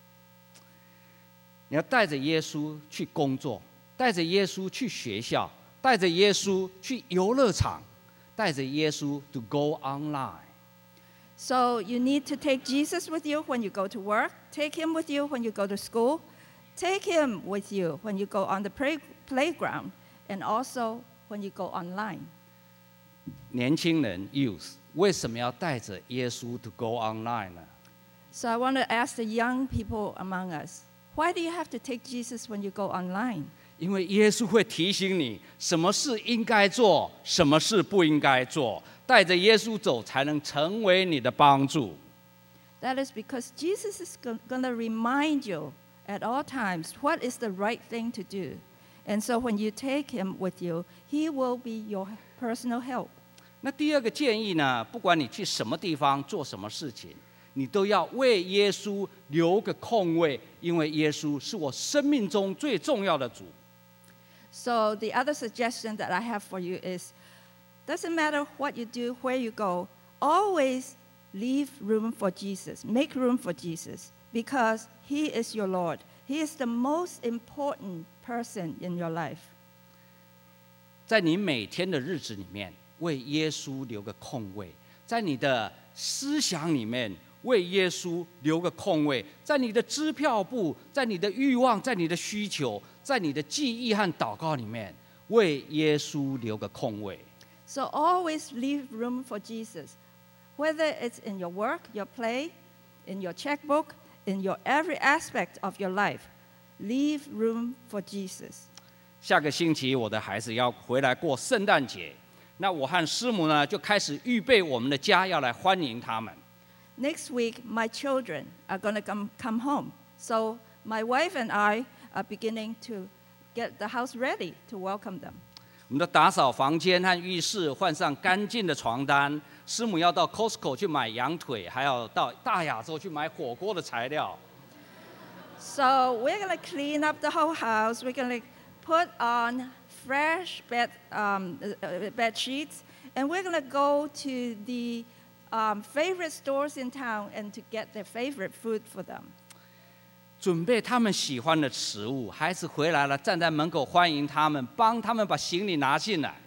E: 你要带着耶稣去工作，带着耶稣去学校，带着耶稣去游乐场，带着耶稣 to go online。
A: So you need to take Jesus with you when you go to work. Take Him with you when you go to school. Take Him with you when you go on the play, playground, and also when you go online.
E: 年轻人 youth 为什么要带着耶稣 to go online 呢？
A: So I want to ask the young people among us, why do you have to take Jesus when you go online?
E: 因为耶稣会提醒你什么事应该做，什么事不应该做。带着耶稣走，才能成为你的帮助。
A: That is because Jesus is going to remind you at all times what is the right thing to do. And so when you take Him with you, He will be your personal help.
E: 那第二个建议呢？不管你去什么地方做什么事情，你都要为耶稣留个空位，因为耶稣是我生命中最重要的主。
A: So the other suggestion that I have for you is, doesn't matter what you do, where you go, always leave room for Jesus. Make room for Jesus because He is your Lord. He is the most important person in your life.
E: 在你每天的日子里面，为耶稣留个空位；在你的思想里面，为耶稣留个空位；在你的支票簿，在你的欲望，在你的需求，在你的记忆和祷告里面，为耶稣留个空位。
A: So always leave room for Jesus, whether it's in your work, your play, in your checkbook, in your every aspect of your life. Leave room for Jesus.
E: 下个星期我的孩子要回来过圣诞节，那我和师母呢就开始预备我们的家，要来欢迎他们。
A: Next week, my children are going to come, come home. So my wife and I are beginning to get the house ready to welcome them.
E: 我们的打扫房间和浴室，换上干净的床单。师母要到 Costco 去买羊腿，还要到大亚洲去买火锅的材料。
A: So we're going to clean up the whole house. We're going to put on fresh bed, um, uh, bed sheets, and we're going to go to the um, favorite stores in town and to get their favorite food for them.
E: 准备他们喜欢的食物，孩子回来了，站在门口欢迎他们，帮他们把行李拿进来。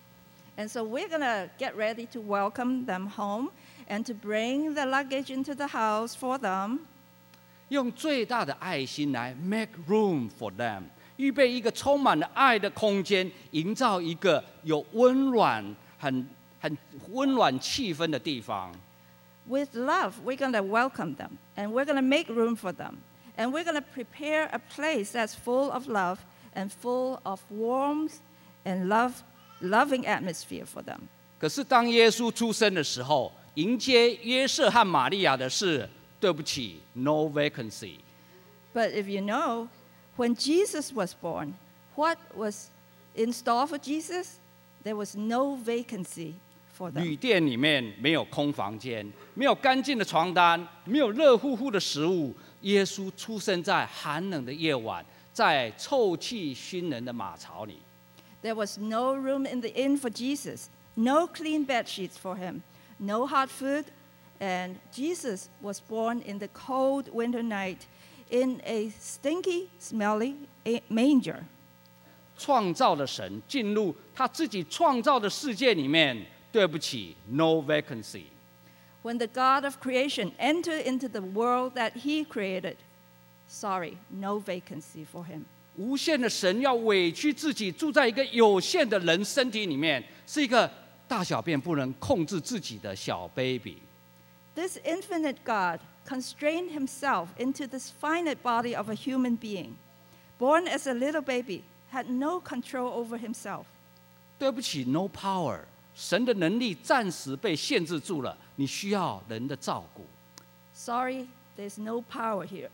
A: And so we're going to get ready to welcome them home and to bring the luggage into the house for them.
E: 用最大的爱心来 make room for them， 预备一个充满了爱的空间，营造一个有温暖、很很温暖气氛的地方。
A: With love, we're going to welcome them, and we're going to make room for them. And we're going to prepare a place that's full of love and full of warmth and love, loving atmosphere for them.
E: 可是当耶稣出生的时候，迎接约瑟和玛利亚的是，对不起 ，no vacancy。
A: But if you know, when Jesus was born, what was in store for Jesus? There was no vacancy for
E: 旅
A: them.
E: 店里面没有空房间，没有干净的床单，没有热乎乎的食物。耶稣出生在寒冷的夜晚，在臭气熏人的马槽里。
A: There was no room in the inn for Jesus, no clean bed sheets for him, no hot food, and Jesus was born in the cold winter night in a stinky, smelly manger.
E: 创造的神进入他自己创造的世界里面，对不起 ，no vacancy。
A: When the God of creation entered into the world that he created, sorry, no vacancy for him.
E: 无限的神要委屈自己，住在一个有限的人身体里面，是一个大小便不能控制自己的小 baby。
A: This infinite God constrained himself into this finite body of a human being, born as a little baby, had no control over himself.
E: 对不起 ，no power， 神的能力暂时被限制住了，你需要人的照顾。
A: Sorry, there's no power here.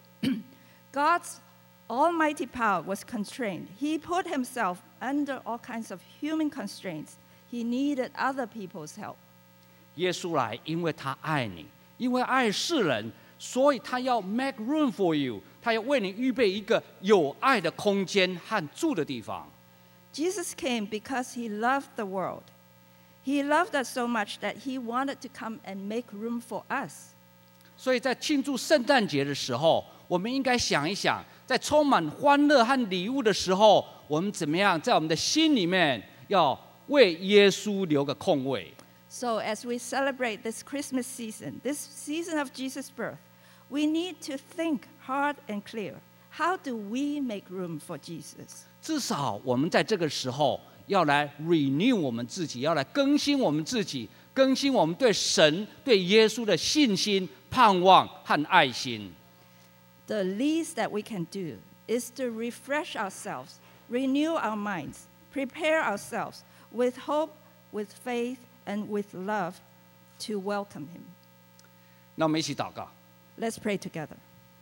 A: God's almighty power was constrained. He put himself under all kinds of human constraints. He needed other people's help.
E: 耶稣来，因为他爱你，因为爱世人，所以他要 make room for you， 他要为你预备一个有爱的空间和住的地方。
A: Jesus came because he loved the world. He loved us so much that he wanted to come and make room for us.
E: 所以在庆祝圣诞节的时候，我们应该想一想，在充满欢乐和礼物的时候，我们怎么样在我们的心里面要为耶稣留个空位。
A: So as we celebrate this Christmas season, this season of Jesus' birth, we need to think hard and clear. How do we make room for Jesus?
E: 至少我们在这个时候要来 renew 我们自己，要来更新我们自己，更新我们对神、对耶稣的信心、盼望和爱心。
A: The least that we can do is to refresh ourselves, renew our minds, prepare ourselves with hope, with faith, and with love to welcome him.
E: 那我们一起祷告，
A: Let's pray together.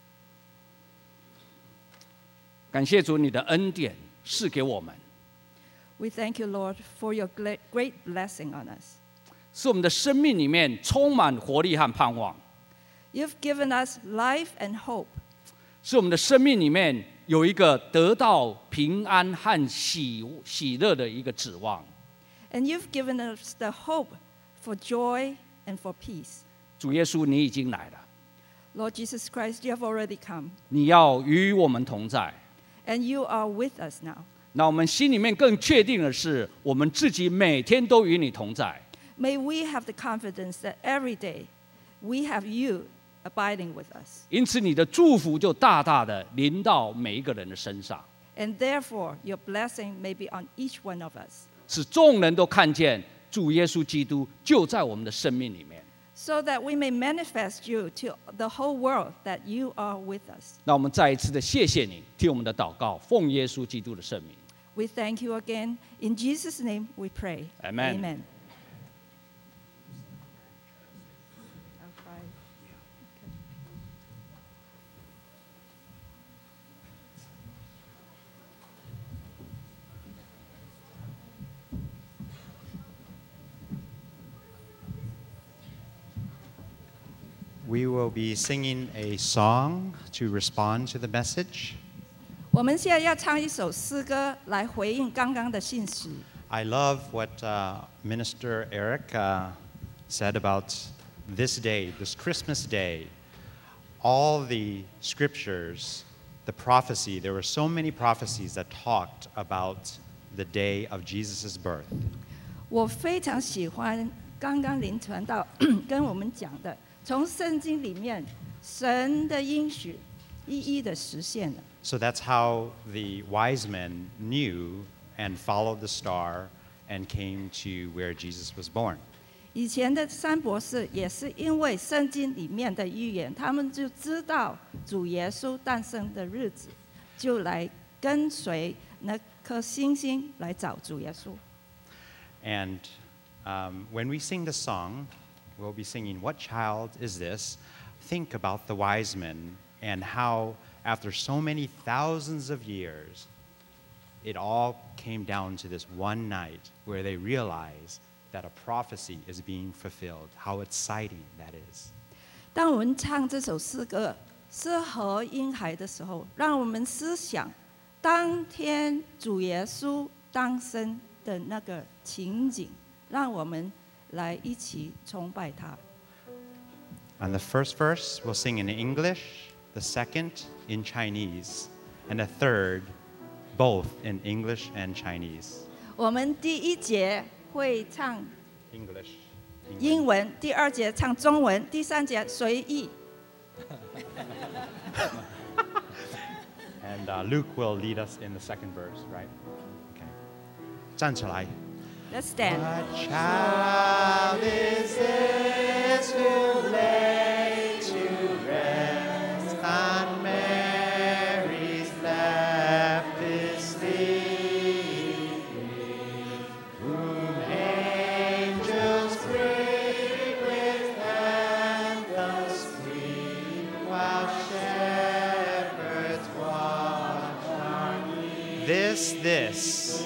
E: 感谢主你的恩典赐给我们，
A: We thank you, Lord, for your gla- great blessing on us.
E: 使我们的生命里面充满活力和盼望，
A: You've given us life and hope.
E: 使我们的生命里面有一个得到平安和喜喜乐的一个指望。
A: And you've given us the hope for joy and for peace.
E: 主耶稣，你已经来了，
A: Lord Jesus Christ, you have already come,
E: 你要与我们同在。
A: and you are with us now.
E: 那我们心里面更确定的是，我们自己每天都与你同在。
A: May we have the confidence that every day we have you abiding with us.
E: 因此，你的祝福就大大的临到每一个人的身上，
A: And therefore, your blessing may be on each one of us,
E: 使众人都看见主耶稣基督就在我们的生命里面。
A: so that we may manifest you to the whole world that you are with us.
E: 那我们再一次的谢谢你，听我们的祷告，奉耶稣基督的圣名。
A: We thank you again. In Jesus' name we pray.
E: Amen.
A: Amen.
C: We will be singing a song to respond to the message.
A: 我们现在要唱一首诗歌来回应刚刚的信息。
C: I love what uh, Minister Eric uh, said about this day, this Christmas day. All the scriptures, the prophecy, there were so many prophecies that talked about the day of Jesus' birth.
A: 我非常喜欢刚刚林传道跟我们讲的，从圣经里面神的应许一一的实现了。
C: So that's how the wise men knew and followed the star and came to where Jesus was born.
A: 以前的三博士也是因为圣经里面的预言，他们就知道主耶稣诞生的日子，就来跟随那颗星星来找主耶稣。
C: And um, when we sing the song, we'll be singing, "What child is this?" Think about the wise men and how, after so many thousands of years, it all came down to this one night where they realized that a prophecy is being fulfilled. How exciting that is.
A: 当我们唱这首诗歌《诗和婴孩》的时候，让我们思想当天主耶稣诞生的那个情景，让我们来一起崇拜他。
C: On the first verse, we'll sing in English, the second in Chinese, and the third both in English and Chinese.
A: 我们第一节会唱
C: English.
A: 英文，第二节唱中文，第三节随意。
C: And uh, Luke will lead us in the second verse, right? Okay. 站起来。
A: Let's stand.
C: What child is this who lay to rest on Mary's lap is sleeping, whom angels greet with anthems sweet, while shepherds watch on thee. This, this.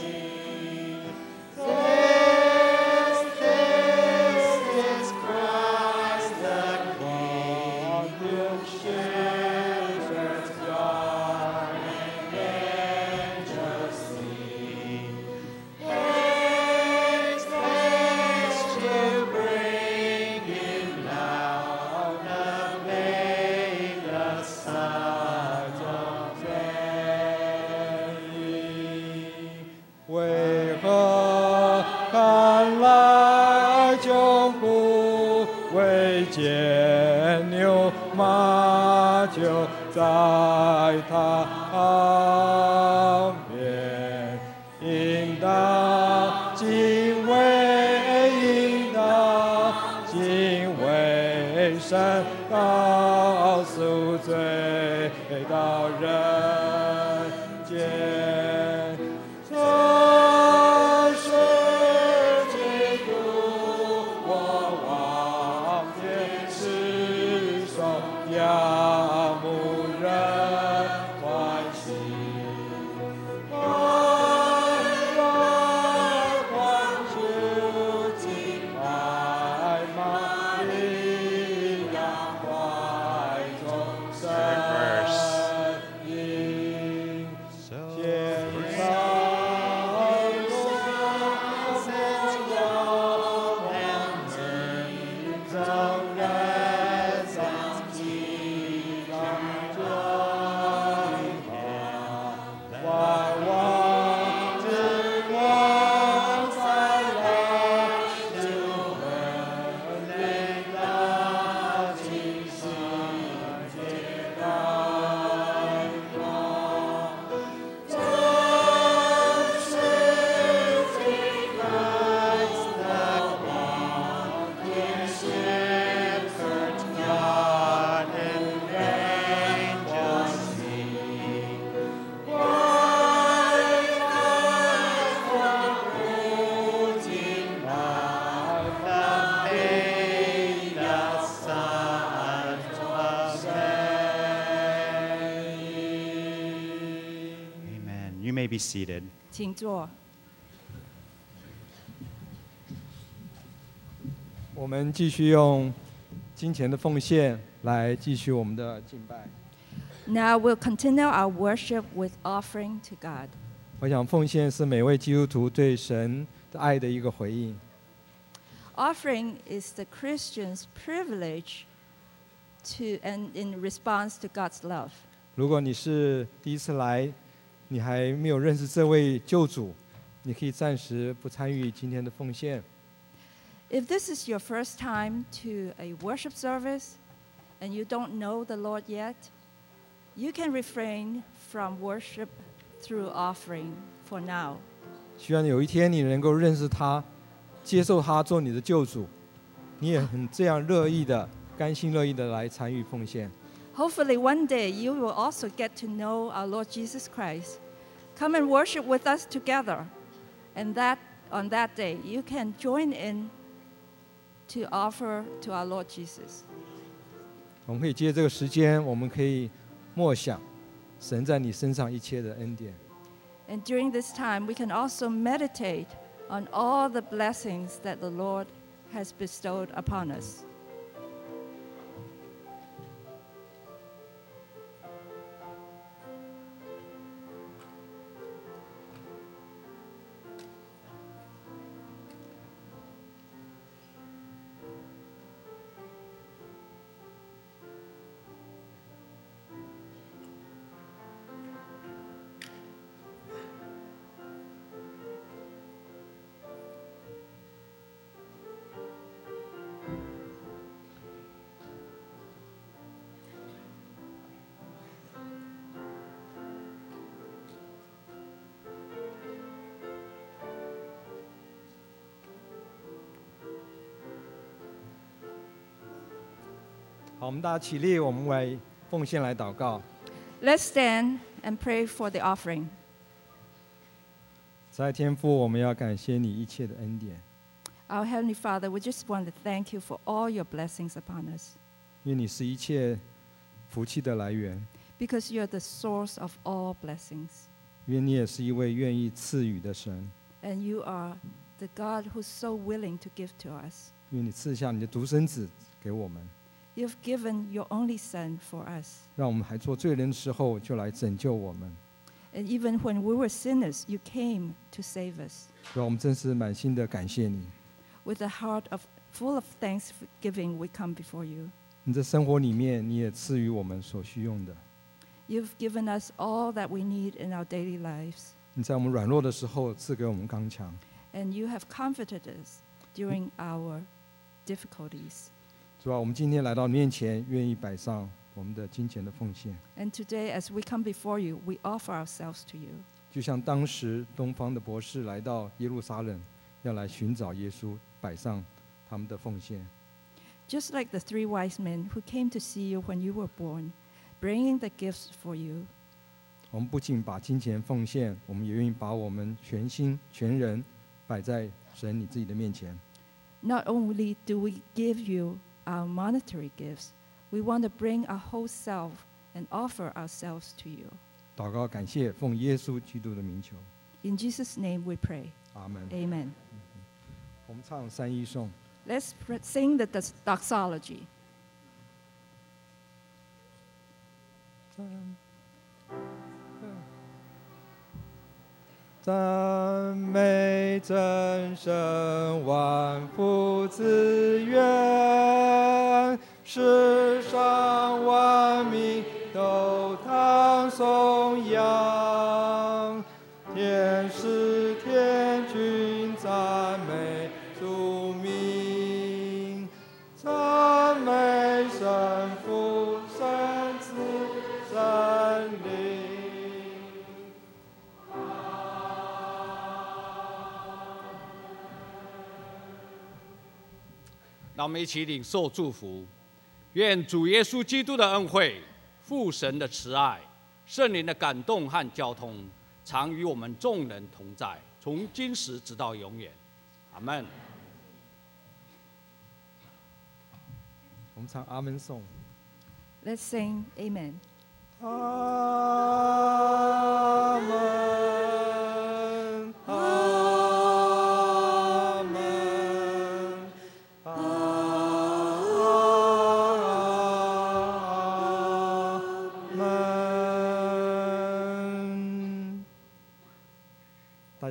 C: Be seated.
A: 请坐。
B: 我们继续用金钱的奉献来继续我们的敬拜。
A: Now we'll continue our worship with offering to God.
B: 我想奉献是每位基督徒对神的爱的一个回应。
A: Offering is the Christian's privilege to and in response to God's love.
B: 如果你是第一次来，你还没有认识这位救主，你可以暂时不参与今天的奉献。
A: If this is your first time to a worship service and you don't know the Lord yet, you can refrain from worship through offering for now.
B: 希望有一天你能够认识他，接受他做你的救主，你也很这样乐意的、甘心乐意的来参与奉献。
A: Hopefully one day you will also get to know our Lord Jesus Christ. Come and worship with us together. And that on that day you can join in to offer to our Lord Jesus.
B: 我们可以借这个时间，我们可以默想神在你身上一切的恩典。
A: And during this time we can also meditate on all the blessings that the Lord has bestowed upon us.
B: 好，我们大家起立，我们为奉献来祷告。
A: Let's stand and pray for the offering.
B: 在天父，我们要感谢你一切的恩典，
A: Our Heavenly Father, we just want to thank you for all your blessings upon us,
B: 因为你是一切福气的来源，
A: because you're the source of all blessings.
B: 因为你也是一位愿意赐予的神，
A: And you are the God who's so willing to give to us.
B: 因为你赐下你的独生子给我们，
A: You've given your only Son for us.
B: 让我们还做罪人的时候就来拯救我们。
A: And even when we were sinners, you came to save us.
B: 让我们真是满心的感谢你。
A: With a heart of, full of thanksgiving, we come before you.
B: 你在生活里面，你也赐予我们所需用的。
A: You've given us all that we need in our daily lives.
B: 你在我们软弱的时候赐给我们刚强。
A: And you have comforted us during our difficulties.
B: 主啊，我们今天来到你面前，愿意摆上我们的金钱的奉献，
A: And today, as we come before you, we offer ourselves to you.
B: 就像当时东方的博士来到耶路撒冷，要来寻找耶稣，摆上他们的奉献。
A: Just like the three wise men who came to see you when you were born, bringing the gifts for you.
B: 我们不仅把金钱奉献，我们也愿意把我们全心全人摆在神你自己的面前。
A: Not only do we give you our monetary gifts, we want to bring our whole self and offer ourselves to you.
B: 祷告感谢，奉耶稣基督的名求，
A: In Jesus' name we pray.
B: 阿门。
A: Amen.
B: 我们唱三一颂。
A: Let's pr- sing the dos- doxology.
B: 赞美真神万福之源，世上万民都当颂扬，天使天君赞美主名，赞美神父神子神灵。
E: 让我们一起领受祝福，愿主耶稣基督的恩惠、父神的慈爱、圣灵的感动和交通，常与我们众人同在，从今时直到永远。阿门。
B: 我们唱阿门颂。
A: Let's sing Amen.
B: 阿门，阿门，阿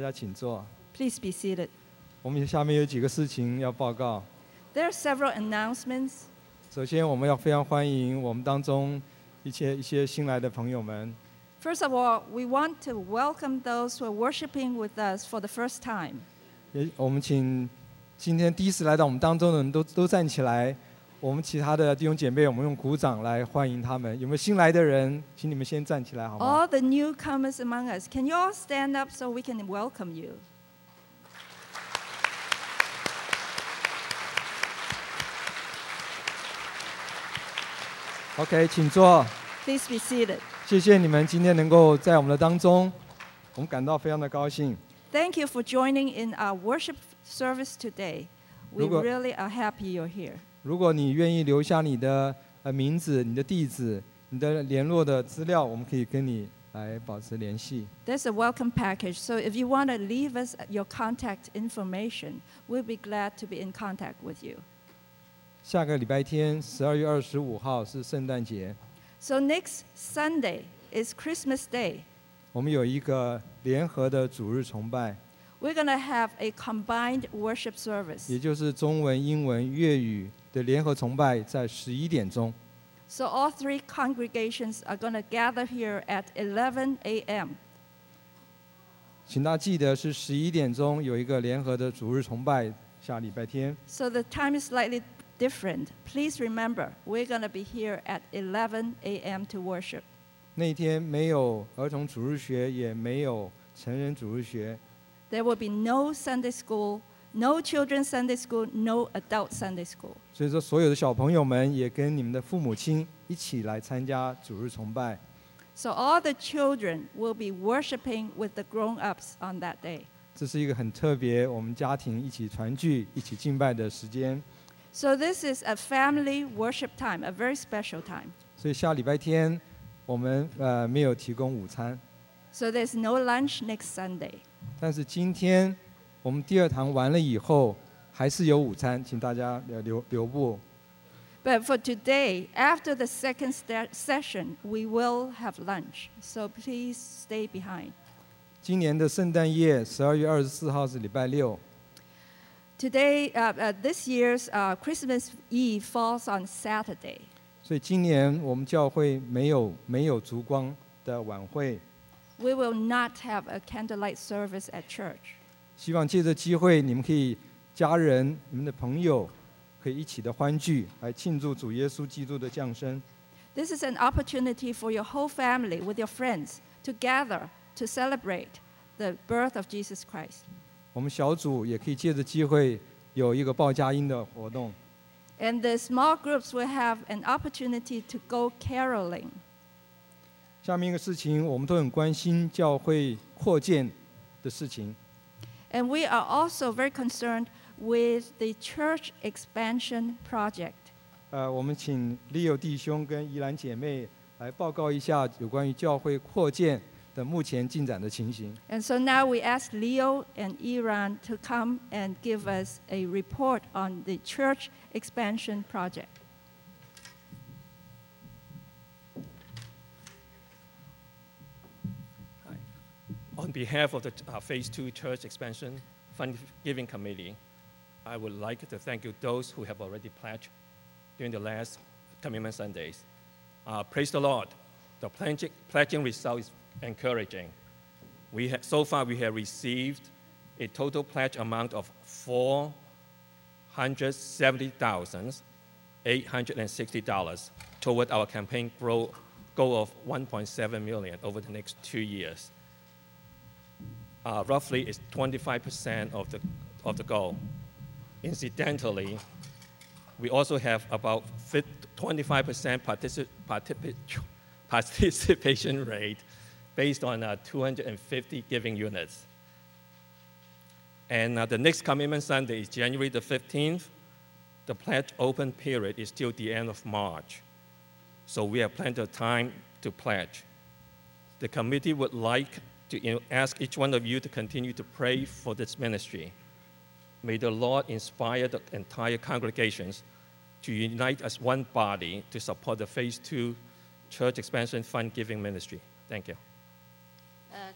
B: 家请坐。
A: Please be seated.
B: 我们下面有几个事情要报告。
A: There are several announcements.
B: 首先，我们要非常欢迎我们当中一些一些新来的朋友们。
A: First of all, we want to welcome those who are worshiping with us for the first time.
B: 也我们请今天第一次来到我们当中的人都都站起来。我们其他的弟兄姐妹，我们用鼓掌来欢迎他们。有没有新来的人？请你们先站起来好吗？
A: All the newcomers among us, can you all stand up so we can welcome you?
B: OK， 请坐。
A: Please be seated.
B: 谢谢你们今天能够在我们的当中，我们感到非常的高兴。
A: Thank you for joining in our worship service today. We
B: 如果-
A: really are happy you're here.
B: 如果你愿意留下你的呃名字、你的地址、你的联络的资料，我们可以跟你来保持联系。
A: There's a welcome package, so if you want to leave us your contact information, we'll be glad to be in contact with you.
B: 下个礼拜天，十二月二十五号是圣诞节，
A: So next Sunday is Christmas Day.
B: 我们有一个联合的主日崇拜，
A: We're going to have a combined worship service.
B: 也就是中文、英文、粤语的联合崇拜，在十一点钟。
A: So all three congregations are going to gather here at eleven a m
B: 请大家记得是十一点钟有一个联合的主日崇拜，下礼拜天。
A: So the time is slightly different. Please remember, we're going to be here at eleven a m to worship.
B: 那一天没有儿童主日学，也没有成人主日学。
A: There will be no Sunday school, no children's Sunday school, no adult Sunday school.
B: 所以说，所有的小朋友们也跟你们的父母亲一起来参加主日崇拜。
A: So all the children will be worshiping with the grown-ups on that day.
B: 这是一个很特别，我们家庭一起团聚、一起敬拜的时间。
A: So this is a family worship time, a very special time.
B: 所以下礼拜天我们呃没有提供午餐，
A: So there's no lunch next Sunday.
B: 但是今天我们第二堂完了以后，还是有午餐，请大家呃留留步。
A: But for today, after the second sta- session, we will have lunch. So please stay behind.
B: 今年的圣诞夜，十二月二十四号是礼拜六。
A: Today, uh, uh, this year's uh, Christmas Eve falls on Saturday.
B: 所以今年我们教会没有没有烛光的晚会，
A: We will not have a candlelight service at church.
B: 希望借着机会，你们可以家人、你们的朋友可以一起的欢聚，来庆祝主耶稣基督的降生。
A: This is an opportunity for your whole family with your friends to gather to celebrate the birth of Jesus Christ.
B: 我们小组也可以借着机会有一个报佳音的活动。
A: And the small groups will have an opportunity to go caroling.
B: 下面一个事情，我们都很关心教会扩建的事情。
A: And we are also very concerned with the church expansion project.
B: 呃，我们请 Leo 弟兄跟宜兰姐妹来报告一下有关于教会扩建的目前进展的情形。
A: And so now we ask Leo and Iran to come and give us a report on the church expansion project.
F: On behalf of the uh, Phase two Church Expansion Fund Giving Committee, I would like to thank you those who have already pledged during the last Commitment Sundays. Uh, praise the Lord. The pledging, pledging result is encouraging. We ha- so far, we have received a total pledge amount of four hundred seventy thousand eight hundred sixty dollars toward our campaign grow, goal of one point seven million dollars over the next two years. Uh, roughly is twenty-five percent of the, of the goal. Incidentally, we also have about twenty-five percent partici- participa- participation rate based on uh, two hundred fifty giving units. And uh, the next Commitment Sunday is January the fifteenth. The pledge open period is till the end of March. So we have plenty of time to pledge. The committee would like to you know, ask each one of you to continue to pray for this ministry. May the Lord inspire the entire congregations to unite as one body to support the Phase two Church Expansion Fund Giving Ministry. Thank you.
G: 呃，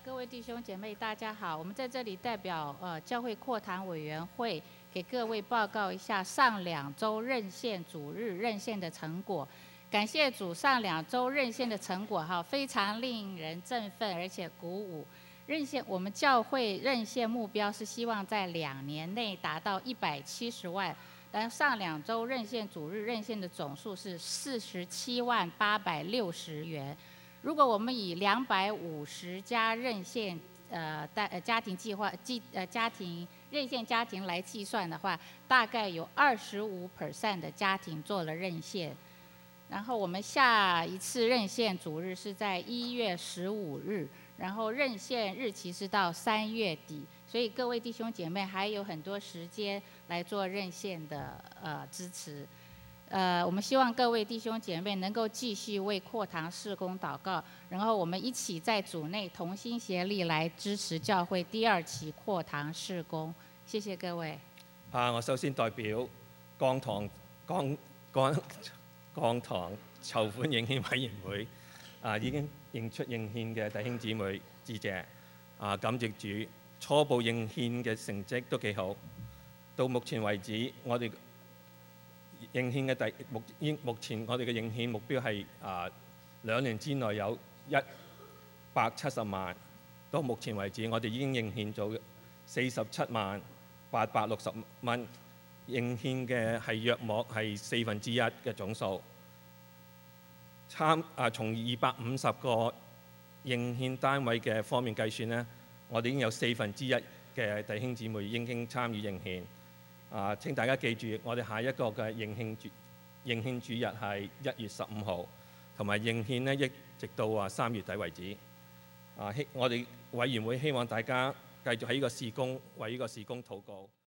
G: 各位弟兄姐妹，大家好。我们在这里代表呃教会扩堂委员会，给各位报告一下上两周任线主日任线的成果。感谢主，上两周任线的成果哈，非常令人振奋，而且鼓舞。任线，我们教会任线目标是希望在两年内达到一百七十万，但上两周任线主日任线的总数是四十七万八百六十元。如果我们以两百五十家任线呃带呃家庭计划计呃家庭任线家庭来计算的话，大概有二十五 percent 的家庭做了任线。然后我们下一次任线主日是在一月十五日，然后任线日期是到三月底，所以各位弟兄姐妹还有很多时间来做任线的呃支持。呃，我们希望各位弟兄姐妹能够继续为扩堂事工祷告，然后我们一起在主内同心协力来支持教會第二期擴堂事工。謝謝各位。
F: 啊，我首先代表降堂降降降堂籌款應獻委員會啊，已經認出應獻嘅弟兄姊妹致謝。啊，感謝主，初步應獻嘅成績都幾好。到目前為止，我哋應獻嘅第目目前我哋嘅應獻目標係啊兩年之內有一百七十萬。到目前為止，我哋已經應獻咗四十七萬八百六十蚊。應獻嘅係約莫係四分之一嘅總數。參啊，從二百五十個應獻單位嘅方面計算呢，我哋已經有四分之一嘅弟兄姊妹已經參與應獻。啊！請大家記住，我哋下一個嘅應獻主應獻主日係一月十五號，同埋應獻呢一直到啊三月底為止。啊，希我哋委員會希望大家繼續喺呢個事工為呢個事工禱告。